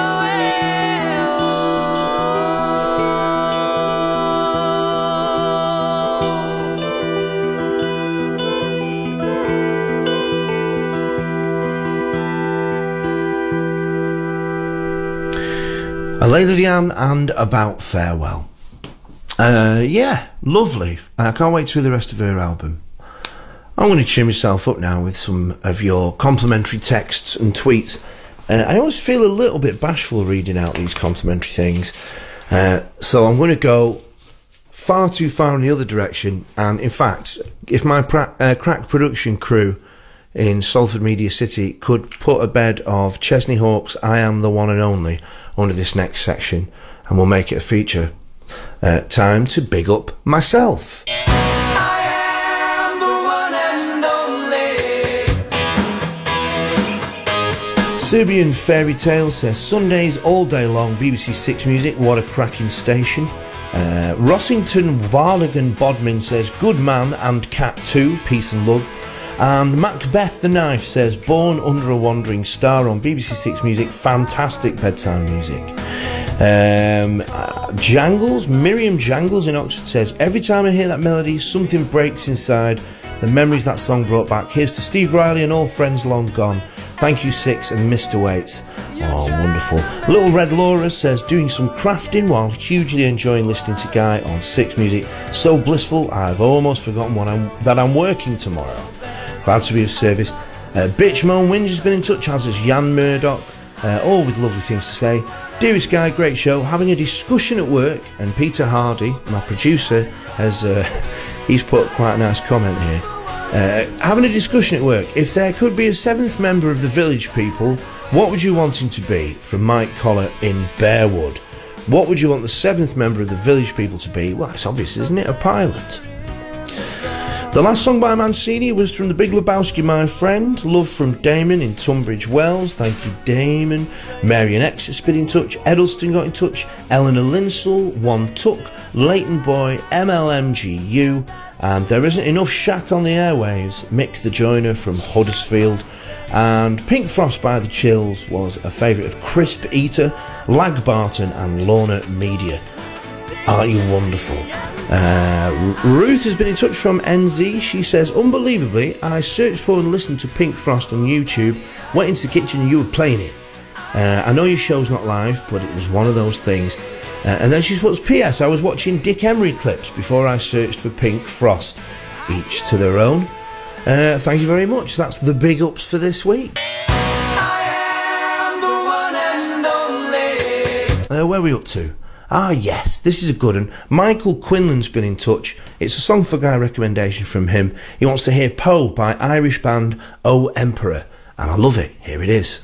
Alayla Diane and About Farewell. Yeah, lovely. I can't wait to hear the rest of her album. I'm going to cheer myself up now with some of your complimentary texts and tweets. I always feel a little bit bashful reading out these complimentary things. So I'm going to go far too far in the other direction, and in fact, if my crack production crew in Salford Media City could put a bed of Chesney Hawkes' I Am the One and Only under this next section, and we'll make it a feature. Time to big up myself. Serbian Fairy Tale says, Sundays all day long, BBC Six Music, what a cracking station. Rossington Varligan Bodmin says, good man and cat too, peace and love. And Macbeth the Knife says, born under a wandering star on BBC Six Music, fantastic bedtime music. Jangles, Miriam Jangles in Oxford says, every time I hear that melody, something breaks inside. The memories that song brought back. Here's to Steve Riley and all friends long gone. Thank you, Six and Mr. Waits. Oh, wonderful. Little Red Laura says, doing some crafting while hugely enjoying listening to Guy on Six Music. So blissful, I've almost forgotten that I'm working tomorrow. Glad to be of service. Bitch Moan Winge has been in touch, as has Jan Murdoch, all with lovely things to say. Dearest Guy, great show. Having a discussion at work, and Peter Hardy, my producer, has he's put quite a nice comment here. Having a discussion at work. If there could be a seventh member of the Village People, what would you want him to be? From Mike Collar in Bearwood. What would you want the seventh member of the Village People to be? Well, it's obvious, isn't it? A pilot. The last song by Mancini was from The Big Lebowski, My Friend. Love from Damon in Tunbridge Wells. Thank you, Damon. Marion X has been in touch. Eddleston got in touch. Eleanor Linsell, One Tuck, Leighton Boy, MLMGU. And There Isn't Enough Shack on the Airwaves, Mick the Joiner from Huddersfield. And Pink Frost by The Chills was a favourite of Crisp Eater, Lag Barton and Lorna Media. Aren't you wonderful? Ruth has been in touch from NZ. She says, unbelievably, I searched for and listened to Pink Frost on YouTube, went into the kitchen and you were playing it. I know your show's not live, but it was one of those things. And then she puts, P.S. I was watching Dick Emery clips before I searched for Pink Frost. Each to their own. Thank you very much. That's the big ups for this week. Where are we up to? Ah, yes, this is a good one. Michael Quinlan's been in touch. It's a song for Guy recommendation from him. He wants to hear Poe by Irish band O Emperor. And I love it. Here it is.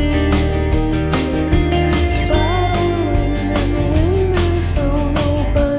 Nobody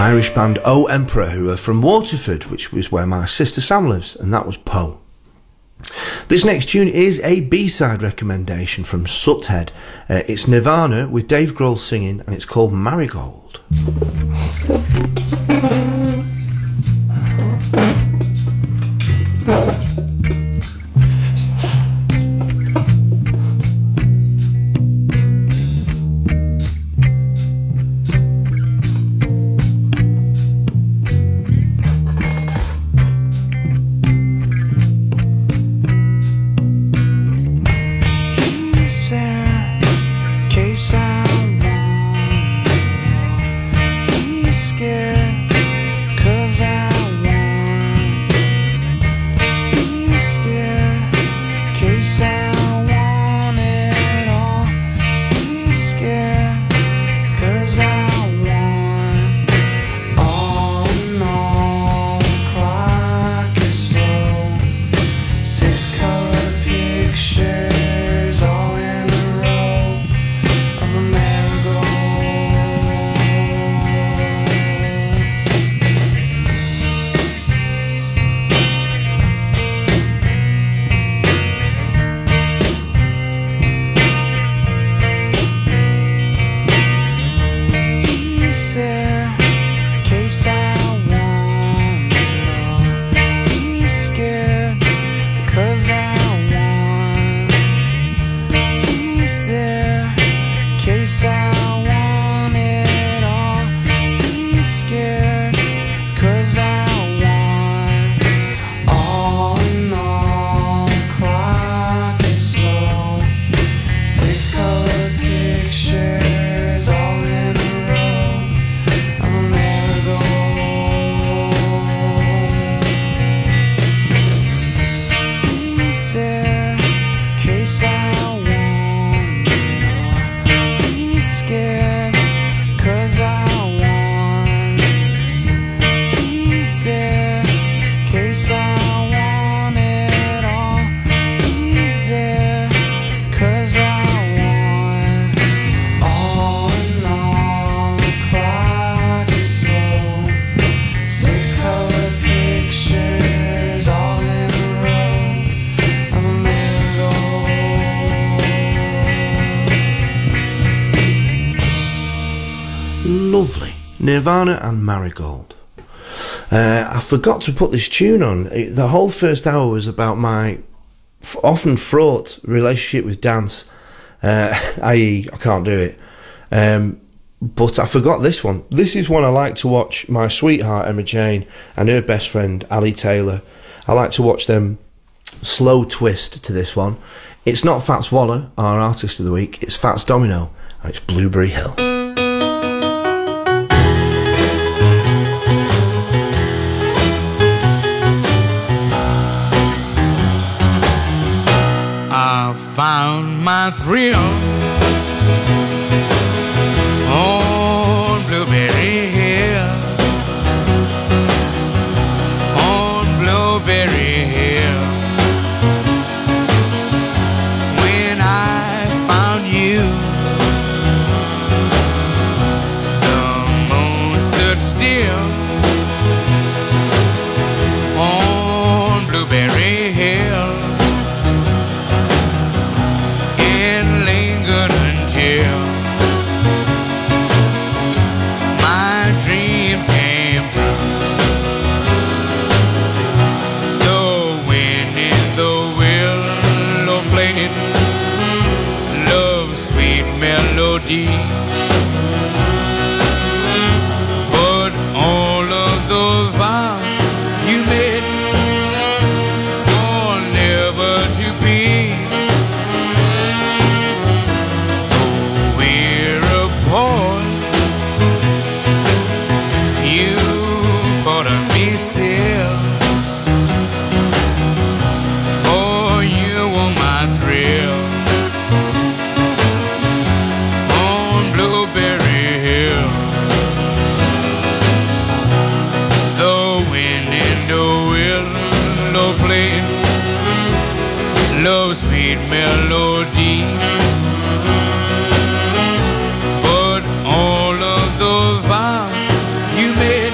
Irish band O Emperor, who are from Waterford, which was where my sister Sam lives, and that was Poe. This next tune is a B-side recommendation from Suthead. It's Nirvana with Dave Grohl singing, and it's called Marigold. Lovely. Nirvana and Marigold. I forgot to put this tune on. The whole first hour was about my often fraught relationship with dance, i.e. I can't do it. But I forgot this one. This is one I like to watch my sweetheart Emma Jane and her best friend Ali Taylor. I like to watch them slow twist to this one. It's not Fats Waller, our artist of the week, it's Fats Domino, and it's Blueberry Hill. I found my thrill on Blueberry Hill, on Blueberry Hill. When I found you, the moon stood still on Blueberry Hill. Until my dream came true. The wind in the willow played love's sweet melody, but all of those vows you made were never to be. You thought of me still, for you were my thrill on Blueberry Hill. The wind in the willow played love's sweet melody, all of those vows you made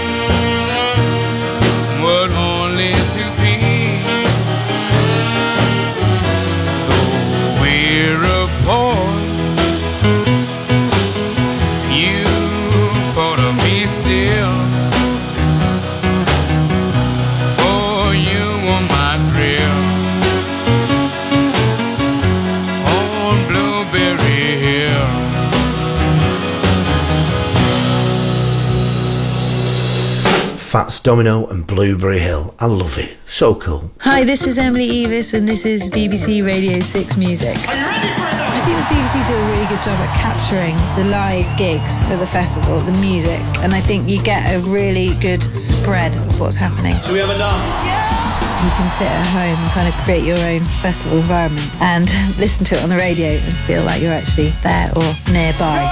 Fats Domino and Blueberry Hill. I love it. So cool. Hi, this is Emily Evis and this is BBC Radio 6 Music. I think the BBC do a really good job at capturing the live gigs at the festival, the music, and I think you get a really good spread of what's happening. Do we have enough? You can sit at home and kind of create your own festival environment and listen to it on the radio and feel like you're actually there or nearby.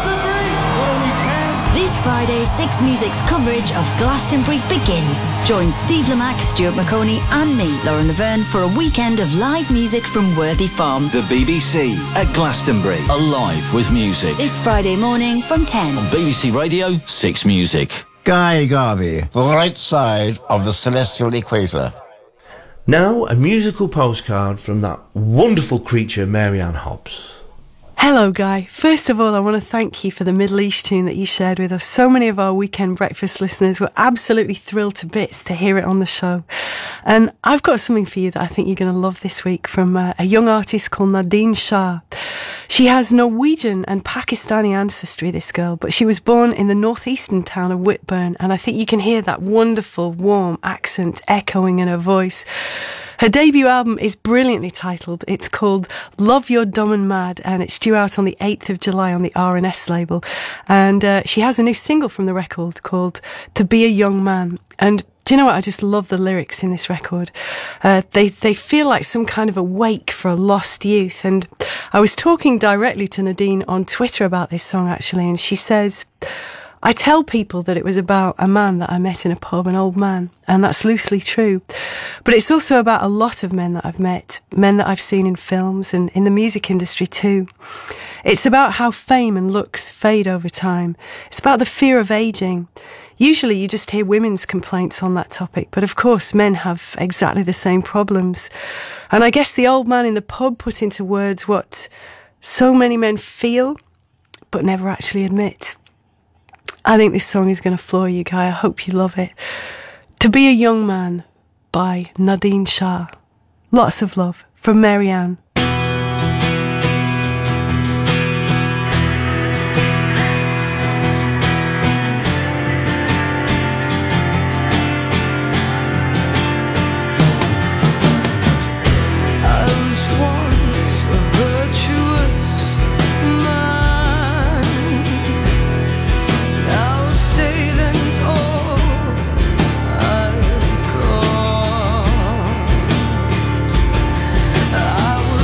This Friday, 6 Music's coverage of Glastonbury begins. Join Steve Lamack, Stuart McConey and me, Lauren Laverne, for a weekend of live music from Worthy Farm. The BBC at Glastonbury, alive with music. This Friday morning from 10. On BBC Radio 6 Music. Guy Garvey, the right side of the celestial equator. Now, a musical postcard from that wonderful creature, Mary-Anne Hobbs. Hello, Guy. First of all, I want to thank you for the Middle East tune that you shared with us. So many of our Weekend Breakfast listeners were absolutely thrilled to bits to hear it on the show. And I've got something for you that I think you're going to love this week from a young artist called Nadine Shah. She has Norwegian and Pakistani ancestry, this girl, but she was born in the northeastern town of Whitburn, and I think you can hear that wonderful, warm accent echoing in her voice. Her debut album is brilliantly titled. It's called Love You're Dumb and Mad, and it's due out on the 8th of July on the R&S label. And she has a new single from the record called To Be a Young Man. And do you know what? I just love the lyrics in this record. They feel like some kind of a wake for a lost youth. And I was talking directly to Nadine on Twitter about this song, actually, and she says, I tell people that it was about a man that I met in a pub, an old man, and that's loosely true. But it's also about a lot of men that I've met, men that I've seen in films and in the music industry too. It's about how fame and looks fade over time. It's about the fear of aging. Usually you just hear women's complaints on that topic, but of course men have exactly the same problems. And I guess the old man in the pub put into words what so many men feel, but never actually admit. I think this song is going to floor you, Guy. I hope you love it. To Be a Young Man by Nadine Shah. Lots of love from Mary-Anne. I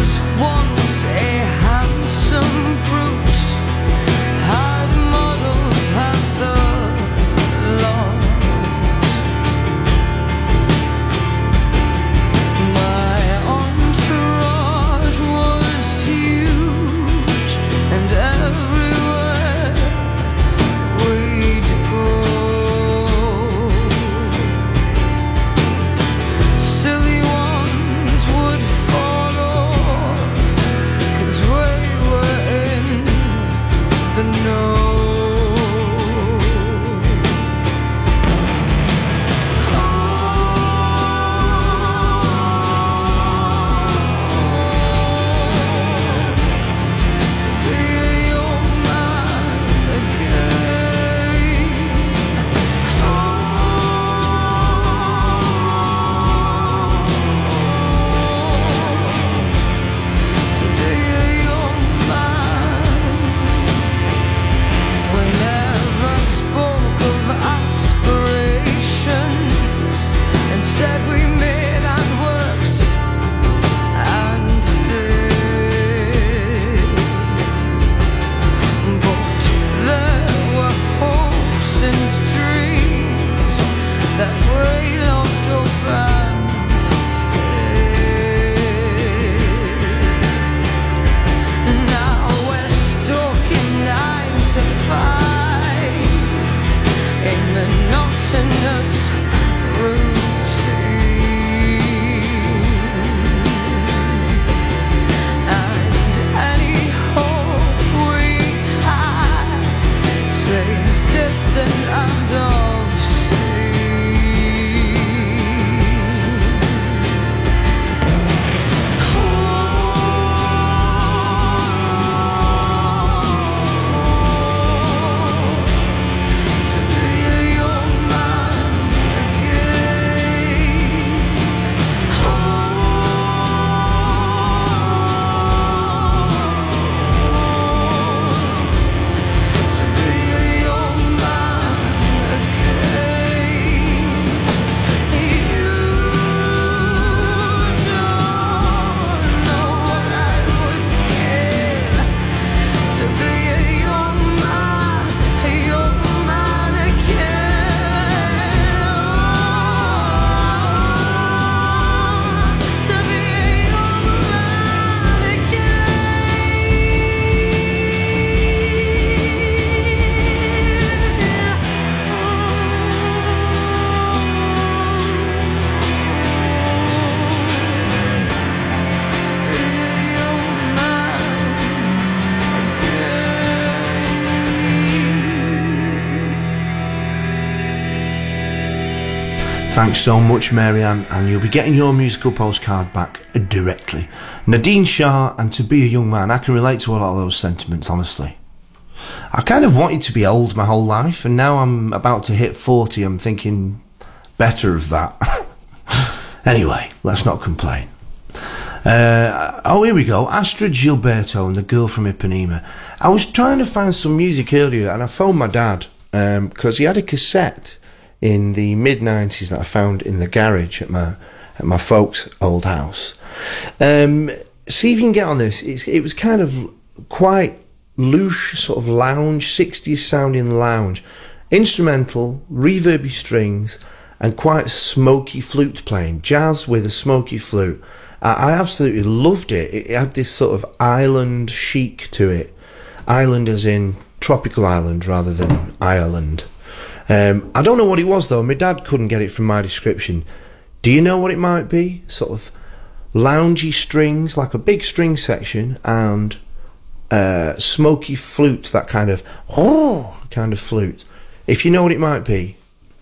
Thanks so much, Marianne, and you'll be getting your musical postcard back directly. Nadine Shah, and To Be a Young Man. I can relate to a lot of those sentiments, honestly. I kind of wanted to be old my whole life, and now I'm about to hit 40, I'm thinking better of that. Anyway, let's not complain. Here we go. Astrid Gilberto and The Girl from Ipanema. I was trying to find some music earlier, and I phoned my dad, because he had a cassette in the mid-90s that I found in the garage at my folks' old house. See if you can get on this. It was kind of quite loose, sort of lounge, 60s sounding lounge. Instrumental, reverby strings, and quite smoky flute playing. Jazz with a smoky flute. I absolutely loved it. It had this sort of island chic to it. Island as in tropical island rather than Ireland. I don't know what it was though. My dad couldn't get it from my description. Do you know what it might be? Sort of loungy strings, like a big string section, and smoky flute, that kind of flute. If you know what it might be,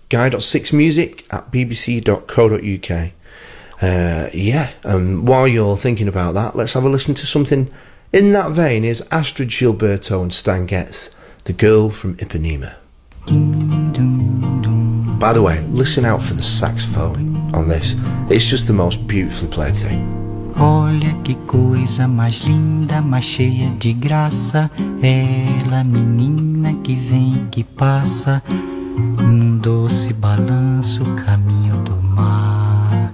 guy.6music@bbc.co.uk. And while you're thinking about that, let's have a listen to something in that vein. Is Astrid Gilberto and Stan Getz, The Girl from Ipanema. By the way, listen out for the saxophone on this. It's just the most beautifully played thing. Olha que coisa mais linda, mais cheia de graça. Ela, menina que vem e que passa, num doce balanço, caminho do mar.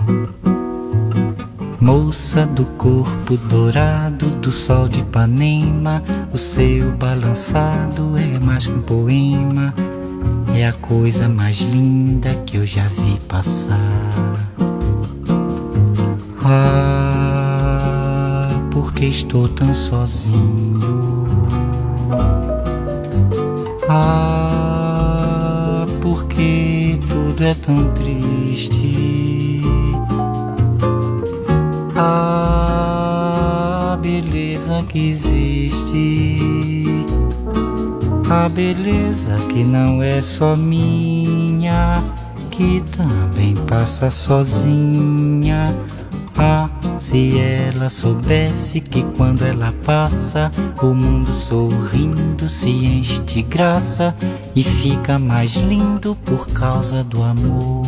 Moça do corpo dourado do sol de Ipanema, o seu balançado é mais que um poema, é a coisa mais linda que eu já vi passar. Ah, porque estou tão sozinho. Ah, porque tudo é tão triste. A beleza que existe, a beleza que não é só minha, que também passa sozinha. Ah, se ela soubesse que quando ela passa, o mundo sorrindo se enche de graça e fica mais lindo por causa do amor.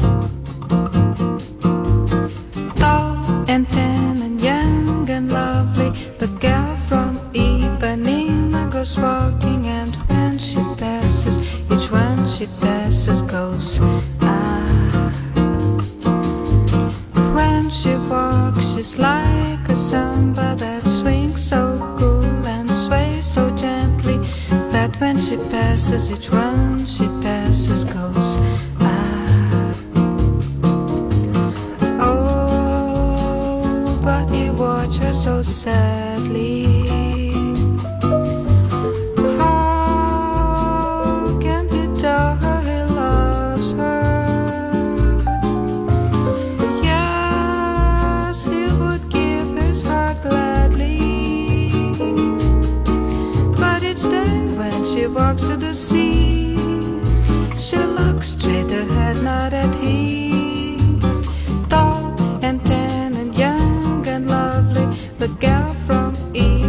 And tan and young and lovely, the girl from Ipanema goes walking, and when she passes, each one she passes goes ah. When she walks, she's like a samba that swings so cool and sways so gently, that when she passes, each one she passes goes so sadly. How can he tell her he loves her? Yes, he would give his heart gladly, but each day when she walks to the sea, she looks straight ahead, not at him. Tall and tan and young and lovely, the girl from Eve.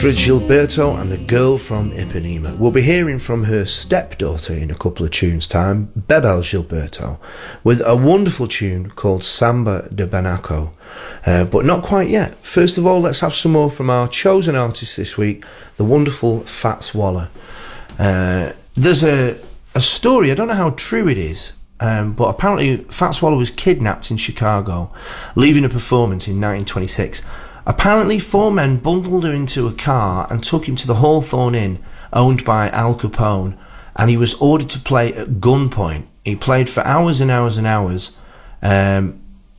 Mildred Gilberto and the Girl from Ipanema. We'll be hearing from her stepdaughter in a couple of tunes' time, Bebel Gilberto, with a wonderful tune called Samba de Banaco. But not quite yet. First of all, let's have some more from our chosen artist this week, the wonderful Fats Waller. There's a story, I don't know how true it is, but apparently Fats Waller was kidnapped in Chicago, leaving a performance in 1926. Apparently 4 men bundled him into a car and took him to the Hawthorne Inn, owned by Al Capone, and he was ordered to play at gunpoint. He played for hours and hours and hours. And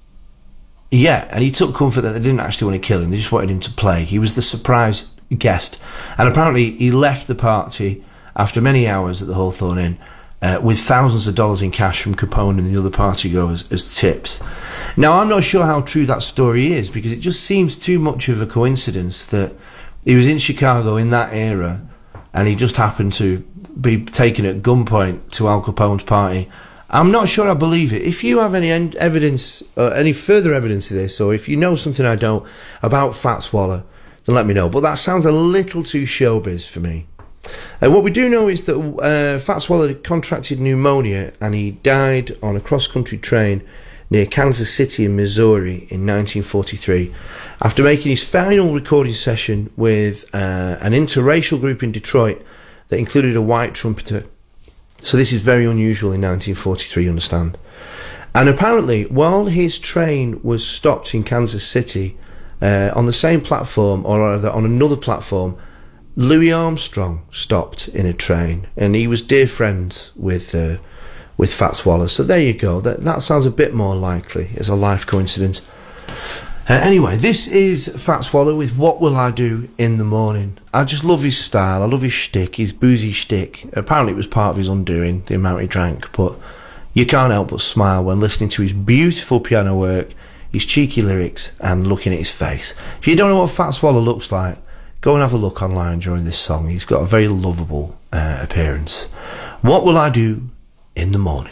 he took comfort that they didn't actually want to kill him, they just wanted him to play. He was the surprise guest. And apparently he left the party after many hours at the Hawthorne Inn with thousands of dollars in cash from Capone and the other partygoers as tips. Now, I'm not sure how true that story is, because it just seems too much of a coincidence that he was in Chicago in that era and he just happened to be taken at gunpoint to Al Capone's party. I'm not sure I believe it. If you have any evidence, any further evidence of this, or if you know something I don't about Fats Waller, then let me know. But that sounds a little too showbiz for me. What we do know is that Fats Waller contracted pneumonia and he died on a cross-country train near Kansas City in Missouri in 1943 after making his final recording session with an interracial group in Detroit that included a white trumpeter. So this is very unusual in 1943, you understand. And apparently, while his train was stopped in Kansas City, on the same platform, or rather on another platform, Louis Armstrong stopped in a train, and he was dear friends with Fats Waller. So there you go. That sounds a bit more likely as a life coincidence. Anyway, this is Fats Waller with What Will I Do in the Morning. I just love his style. I love his shtick, his boozy shtick. Apparently it was part of his undoing, the amount he drank, but you can't help but smile when listening to his beautiful piano work, his cheeky lyrics, and looking at his face. If you don't know what Fats Waller looks like, go and have a look online during this song. He's got a very lovable appearance. What will I do in the morning?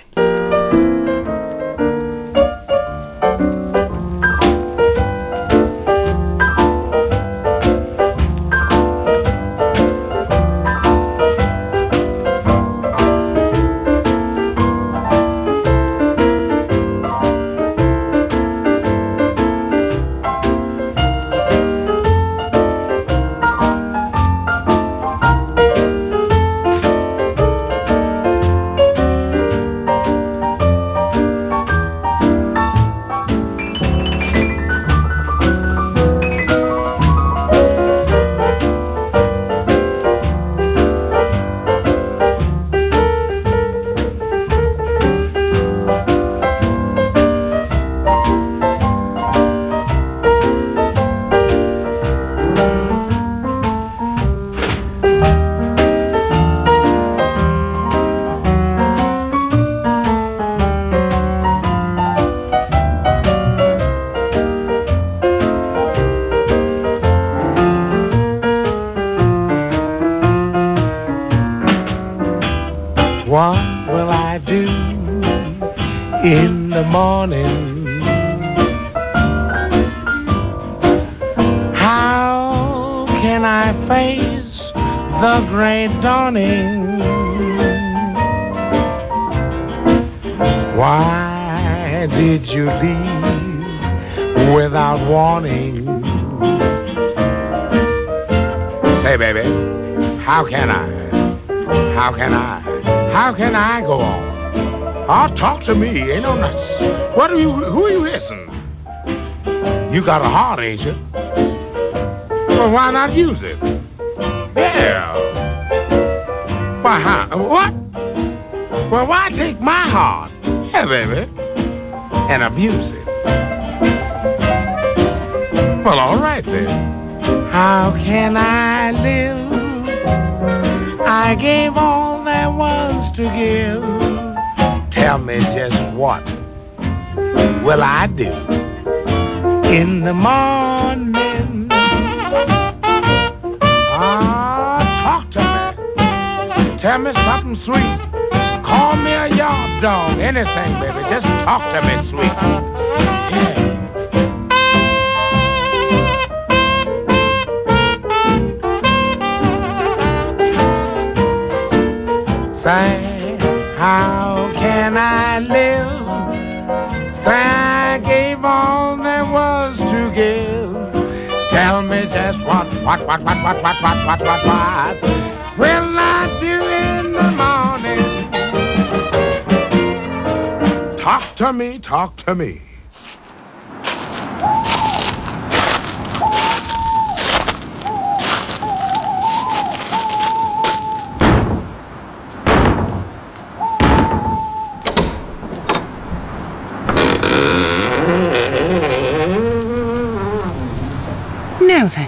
What will I do in the morning? How can I face the great dawning? Why did you leave without warning? Say, baby, how can I go on? Oh, talk to me, ain't no nuts. Who are you listening? You got a heart, ain't you? Well, why not use it? Yeah. Why, what? Well, why take my heart, yeah, baby, and abuse it? Well, all right, then. How can I live? I gave all there was to give. Tell me just what will I do in the morning? Talk to me. Tell me something sweet. Call me a yard dog. Anything, baby. Just talk to me sweet. Yeah. Say, how can I live? Say I gave all there was to give. Tell me just what will I do in the morning? Talk to me, talk to me. Now then,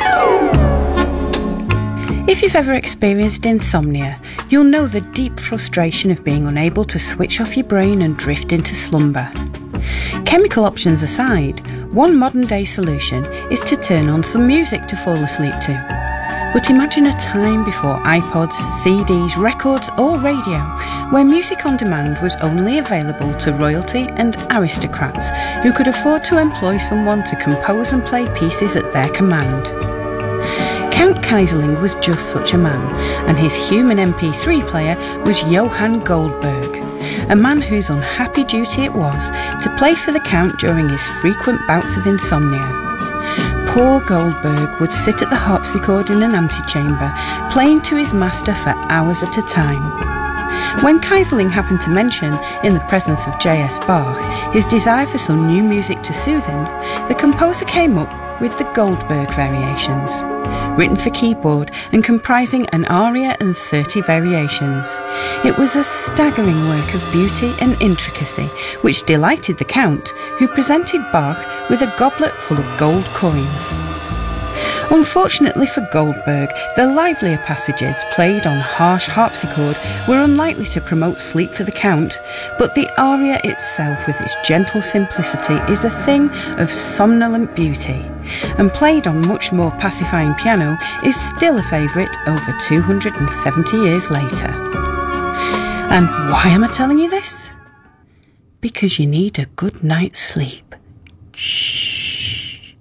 if you've ever experienced insomnia, you'll know the deep frustration of being unable to switch off your brain and drift into slumber. Chemical options aside, one modern day solution is to turn on some music to fall asleep to. But imagine a time before iPods, CDs, records or radio, where music on demand was only available to royalty and aristocrats who could afford to employ someone to compose and play pieces at their command. Count Keyserling was just such a man, and his human MP3 player was Johann Goldberg, a man whose unhappy duty it was to play for the Count during his frequent bouts of insomnia. Poor Goldberg would sit at the harpsichord in an antechamber, playing to his master for hours at a time. When Keyserling happened to mention, in the presence of J.S. Bach, his desire for some new music to soothe him, the composer came up with the Goldberg Variations, written for keyboard and comprising an aria and 30 variations. It was a staggering work of beauty and intricacy, which delighted the Count, who presented Bach with a goblet full of gold coins. Unfortunately for Goldberg, the livelier passages played on harsh harpsichord were unlikely to promote sleep for the Count, but the aria itself with its gentle simplicity is a thing of somnolent beauty, and played on much more pacifying piano is still a favourite over 270 years later. And why am I telling you this? Because you need a good night's sleep. Shh.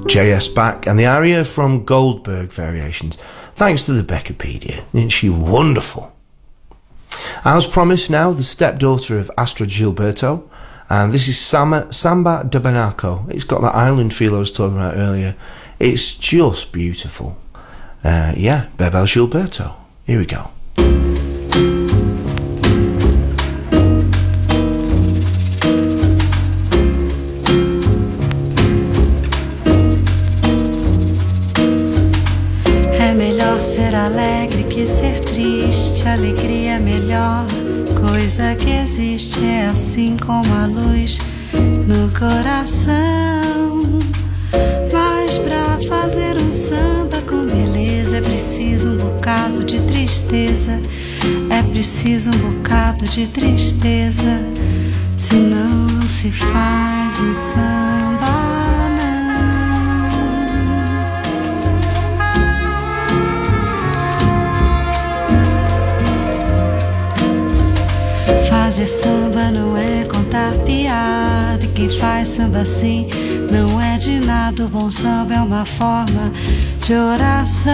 J.S. Bach, and the aria from Goldberg Variations. Thanks to the Beccapedia. Isn't she wonderful? As promised now, the stepdaughter of Astrid Gilberto, and this is Samba de Banaco. It's got that island feel I was talking about earlier. It's just beautiful. Bebel Gilberto. Here we go. É melhor ser alegre que ser triste, alegria é melhor coisa que existe, é assim como a luz no coração. Mas pra fazer um samba com beleza é preciso um bocado de tristeza, é preciso um bocado de tristeza, senão não se faz um samba. Fazer samba não é contar piada, e quem faz samba assim não é de nada. O bom samba é uma forma de oração.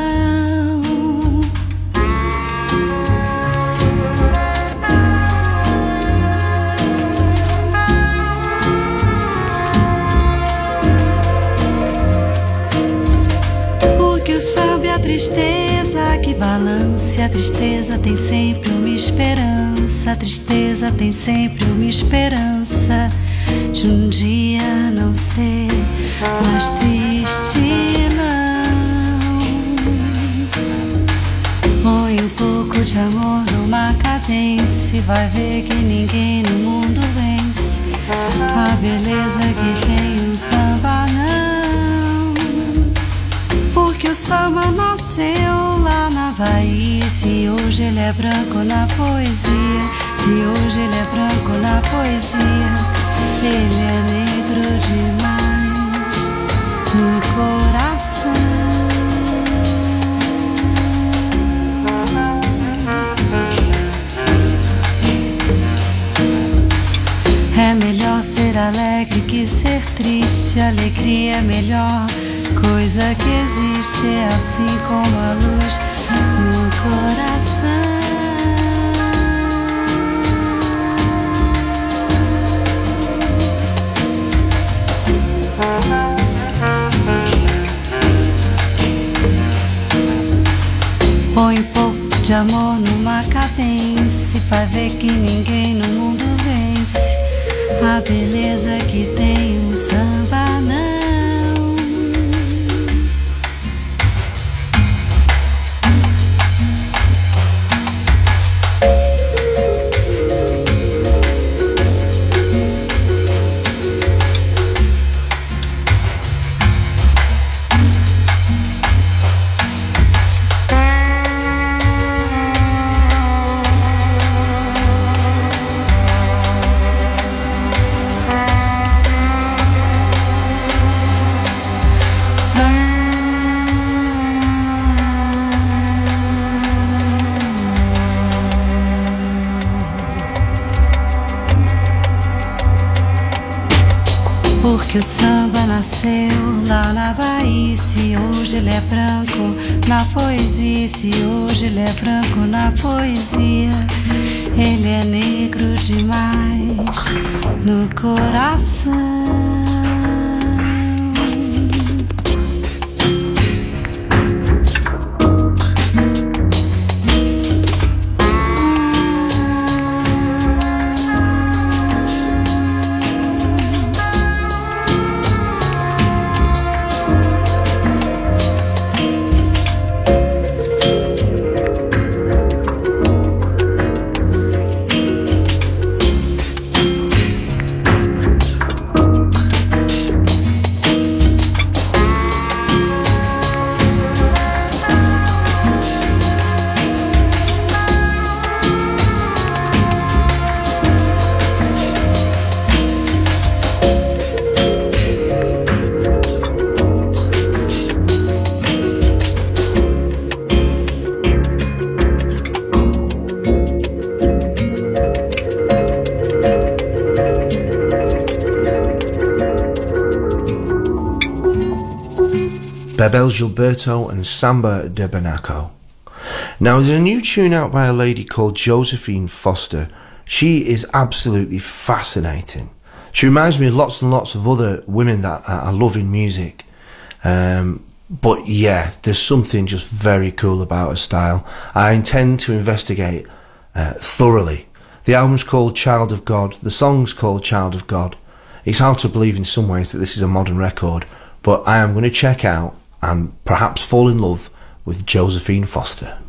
Porque o samba é a tristeza que balance, a tristeza tem sempre uma esperança. A tristeza tem sempre uma esperança de um dia não ser mais triste, não. Põe um pouco de amor numa cadência e vai ver que ninguém no mundo vence a beleza que tem um samba, não. Porque o samba nasceu lá na Bahia, se hoje ele é branco na poesia, se hoje ele é branco na poesia, ele é negro demais no coração. É melhor ser alegre que ser triste, alegria é melhor coisa que existe, é assim como a luz no coração. Põe um pouco de amor numa cadência, vai ver que ninguém no mundo vence a beleza que tem um samba, não. Porque o samba nasceu lá na Bahia, se hoje ele é branco na poesia, se hoje ele é branco na poesia, ele é negro demais no coração. Bebel Gilberto and Samba de Banaco. Now there's a new tune out by a lady called Josephine Foster. She is absolutely fascinating. She reminds me of lots and lots of other women that I love in music. But yeah, there's something just very cool about her style. I intend to investigate thoroughly. The album's called Child of God. The song's called Child of God. It's hard to believe in some ways that this is a modern record, but I am going to check out and perhaps fall in love with Josephine Foster.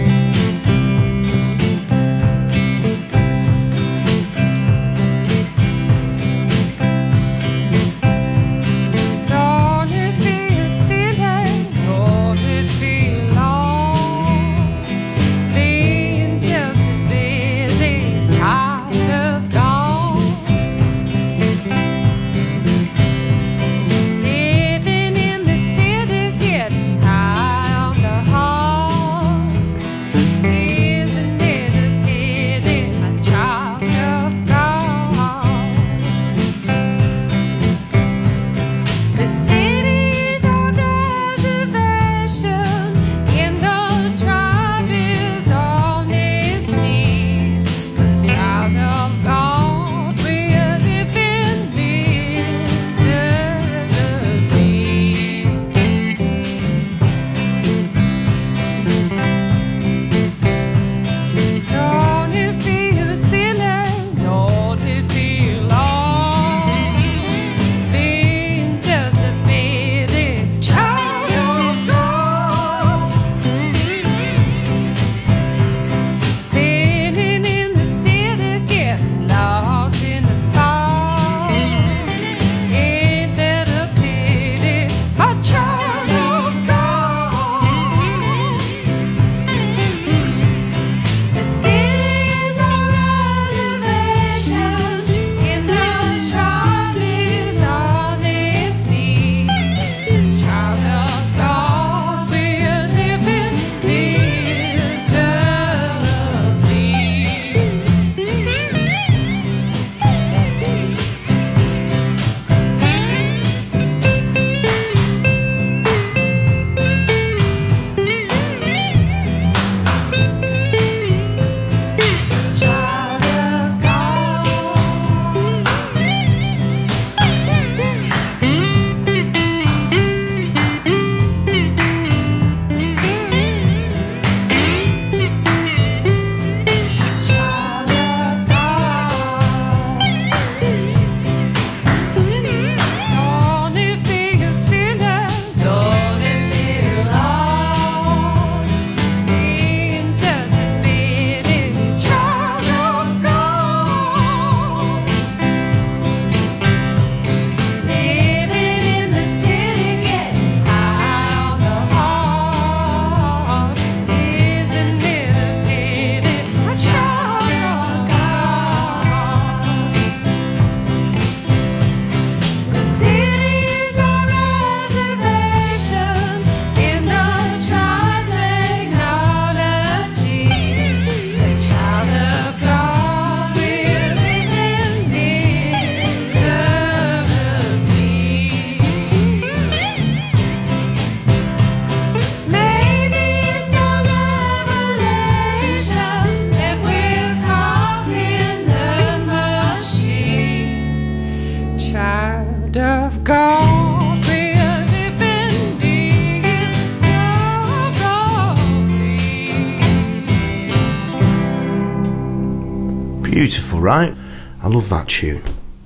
Beautiful, right? I love that tune.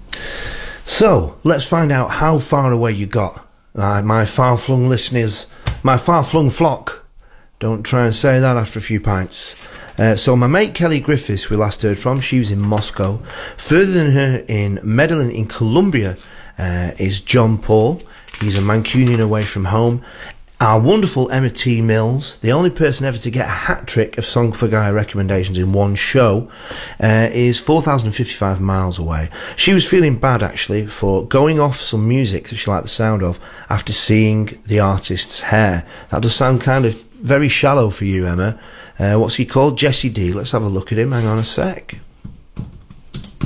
So, let's find out how far away you got. My far-flung listeners, my far-flung flock. Don't try and say that after a few pints. So my mate Kelly Griffiths we last heard from, she was in Moscow. Further than her in Medellin in Colombia is John Paul. He's a Mancunian away from home. Our wonderful Emma T. Mills, the only person ever to get a hat-trick of Song for Guy recommendations in one show, is 4,055 miles away. She was feeling bad, actually, for going off some music that she liked the sound of after seeing the artist's hair. That does sound kind of very shallow for you, Emma. What's he called? Jesse D. Let's have a look at him. Hang on a sec.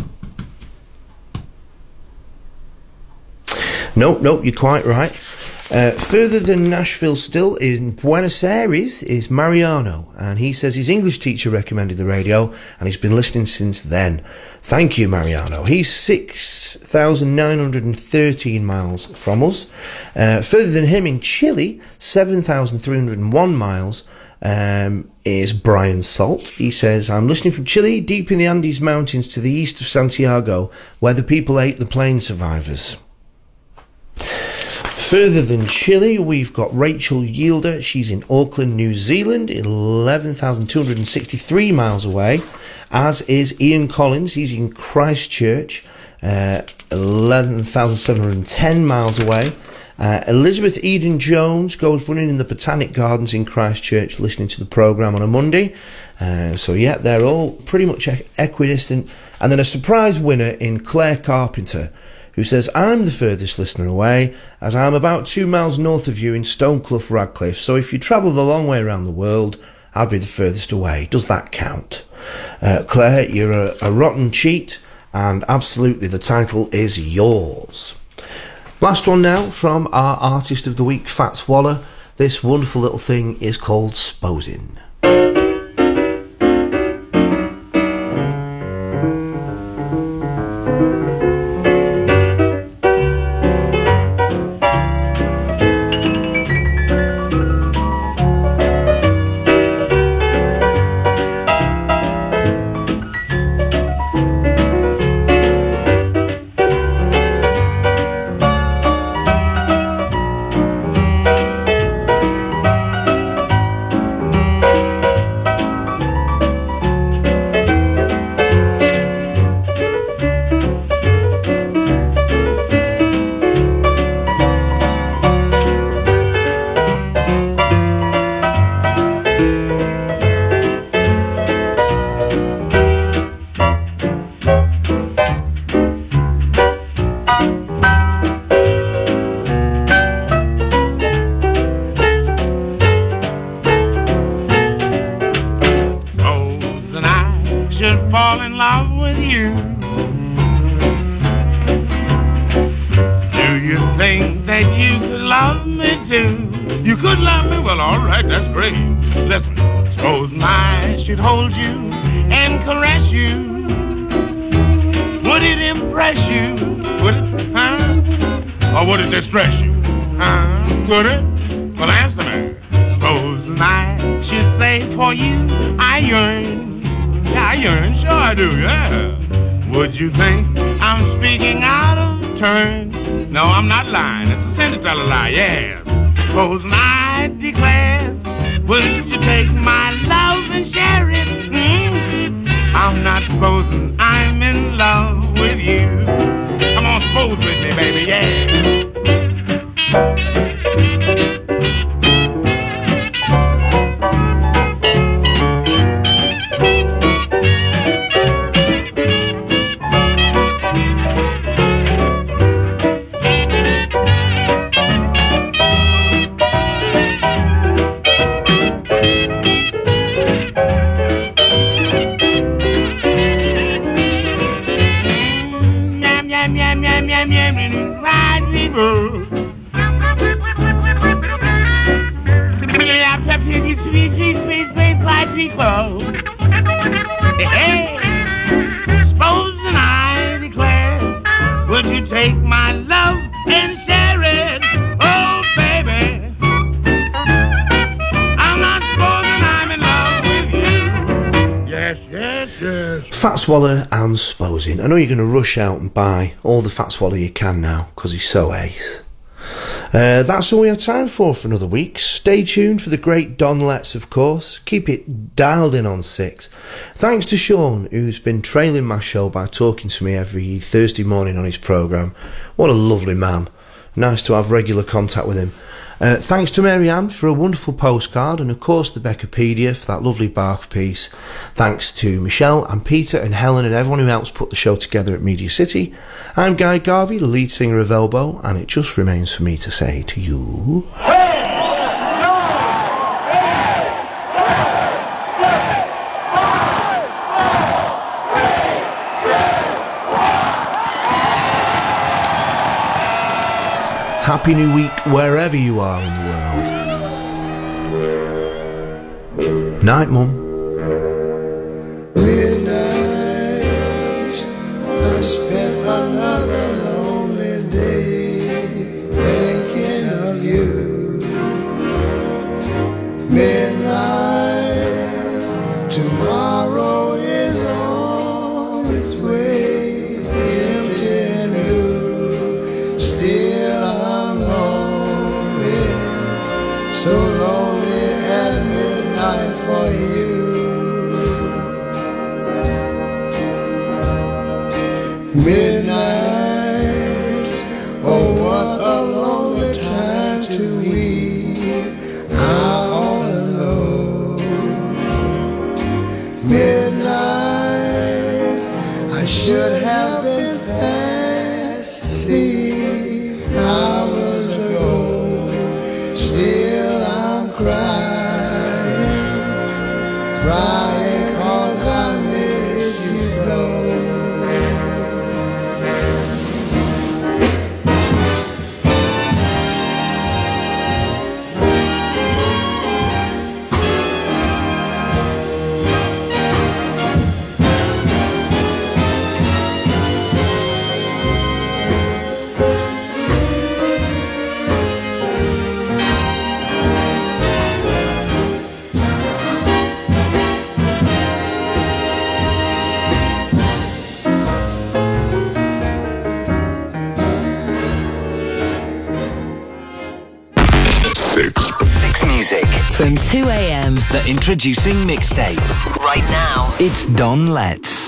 Nope, you're quite right. Further than Nashville still, in Buenos Aires, is Mariano, and he says his English teacher recommended the radio, and he's been listening since then. Thank you, Mariano. He's 6,913 miles from us. Further than him in Chile, 7,301 miles, is Brian Salt. He says, I'm listening from Chile, deep in the Andes Mountains to the east of Santiago, where the people ate the plane survivors. Further than Chile, we've got Rachel Yielder. She's in Auckland, New Zealand, 11,263 miles away, as is Ian Collins. He's in Christchurch, 11,710 miles away. Elizabeth Eden Jones goes running in the Botanic Gardens in Christchurch, listening to the programme on a Monday. So yeah, they're all pretty much equidistant. And then a surprise winner in Claire Carpenter, who says, I'm the furthest listener away, as I'm about 2 miles north of you in Stoneclough, Radcliffe, so if you travelled a long way around the world, I'd be the furthest away. Does that count? Claire, you're a rotten cheat, and absolutely the title is yours. Last one now from our Artist of the Week, Fats Waller. This wonderful little thing is called S'posin'. Fats Waller and S'posin'. I know you're going to rush out and buy all the Fats Waller you can now, because he's so ace. That's all we have time for another week. Stay tuned for the great Don Letts, of course. Keep it dialed in on 6. Thanks to Sean, who's been trailing my show by talking to me every Thursday morning on his programme. What a lovely man. Nice to have regular contact with him. Thanks to Mary Ann for a wonderful postcard, and of course the Beccapedia for that lovely bark piece. Thanks to Michelle and Peter and Helen and everyone who helps put the show together at Media City. I'm Guy Garvey, the lead singer of Elbow, and it just remains for me to say to you... Happy New Week wherever you are in the world. Night, Mum. Midnight, I spent another lonely day thinking of you. Midnight, tomorrow is on its way, empty and new. Still I'm lonely, so lonely at midnight for you. Midnight, oh what a lonely time to weep, I all alone. Midnight, I should have been fast asleep hours ago. Still I'm crying 'cause I miss you so. From 2 a.m. The Introducing Mixtape. Right now, it's Don Letts.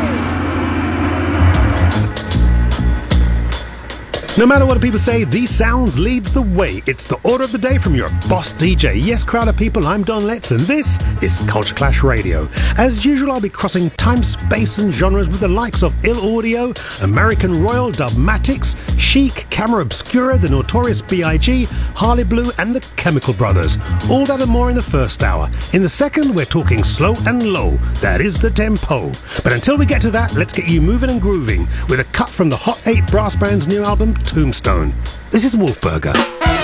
No matter what people say, these sounds leads the way. It's the order of the day from your boss DJ. Yes, crowd of people, I'm Don Letts, and this is Culture Clash Radio. As usual, I'll be crossing time, space, and genres with the likes of Ill Audio, American Royal, Dubmatics, Chic, Camera Obscura, the Notorious B.I.G., Harley Blue, and the Chemical Brothers. All that and more in the first hour. In the second, we're talking slow and low. That is the tempo. But until we get to that, let's get you moving and grooving with a cut from the Hot 8 brass band's new album, Tombstone. This is Wolfburger.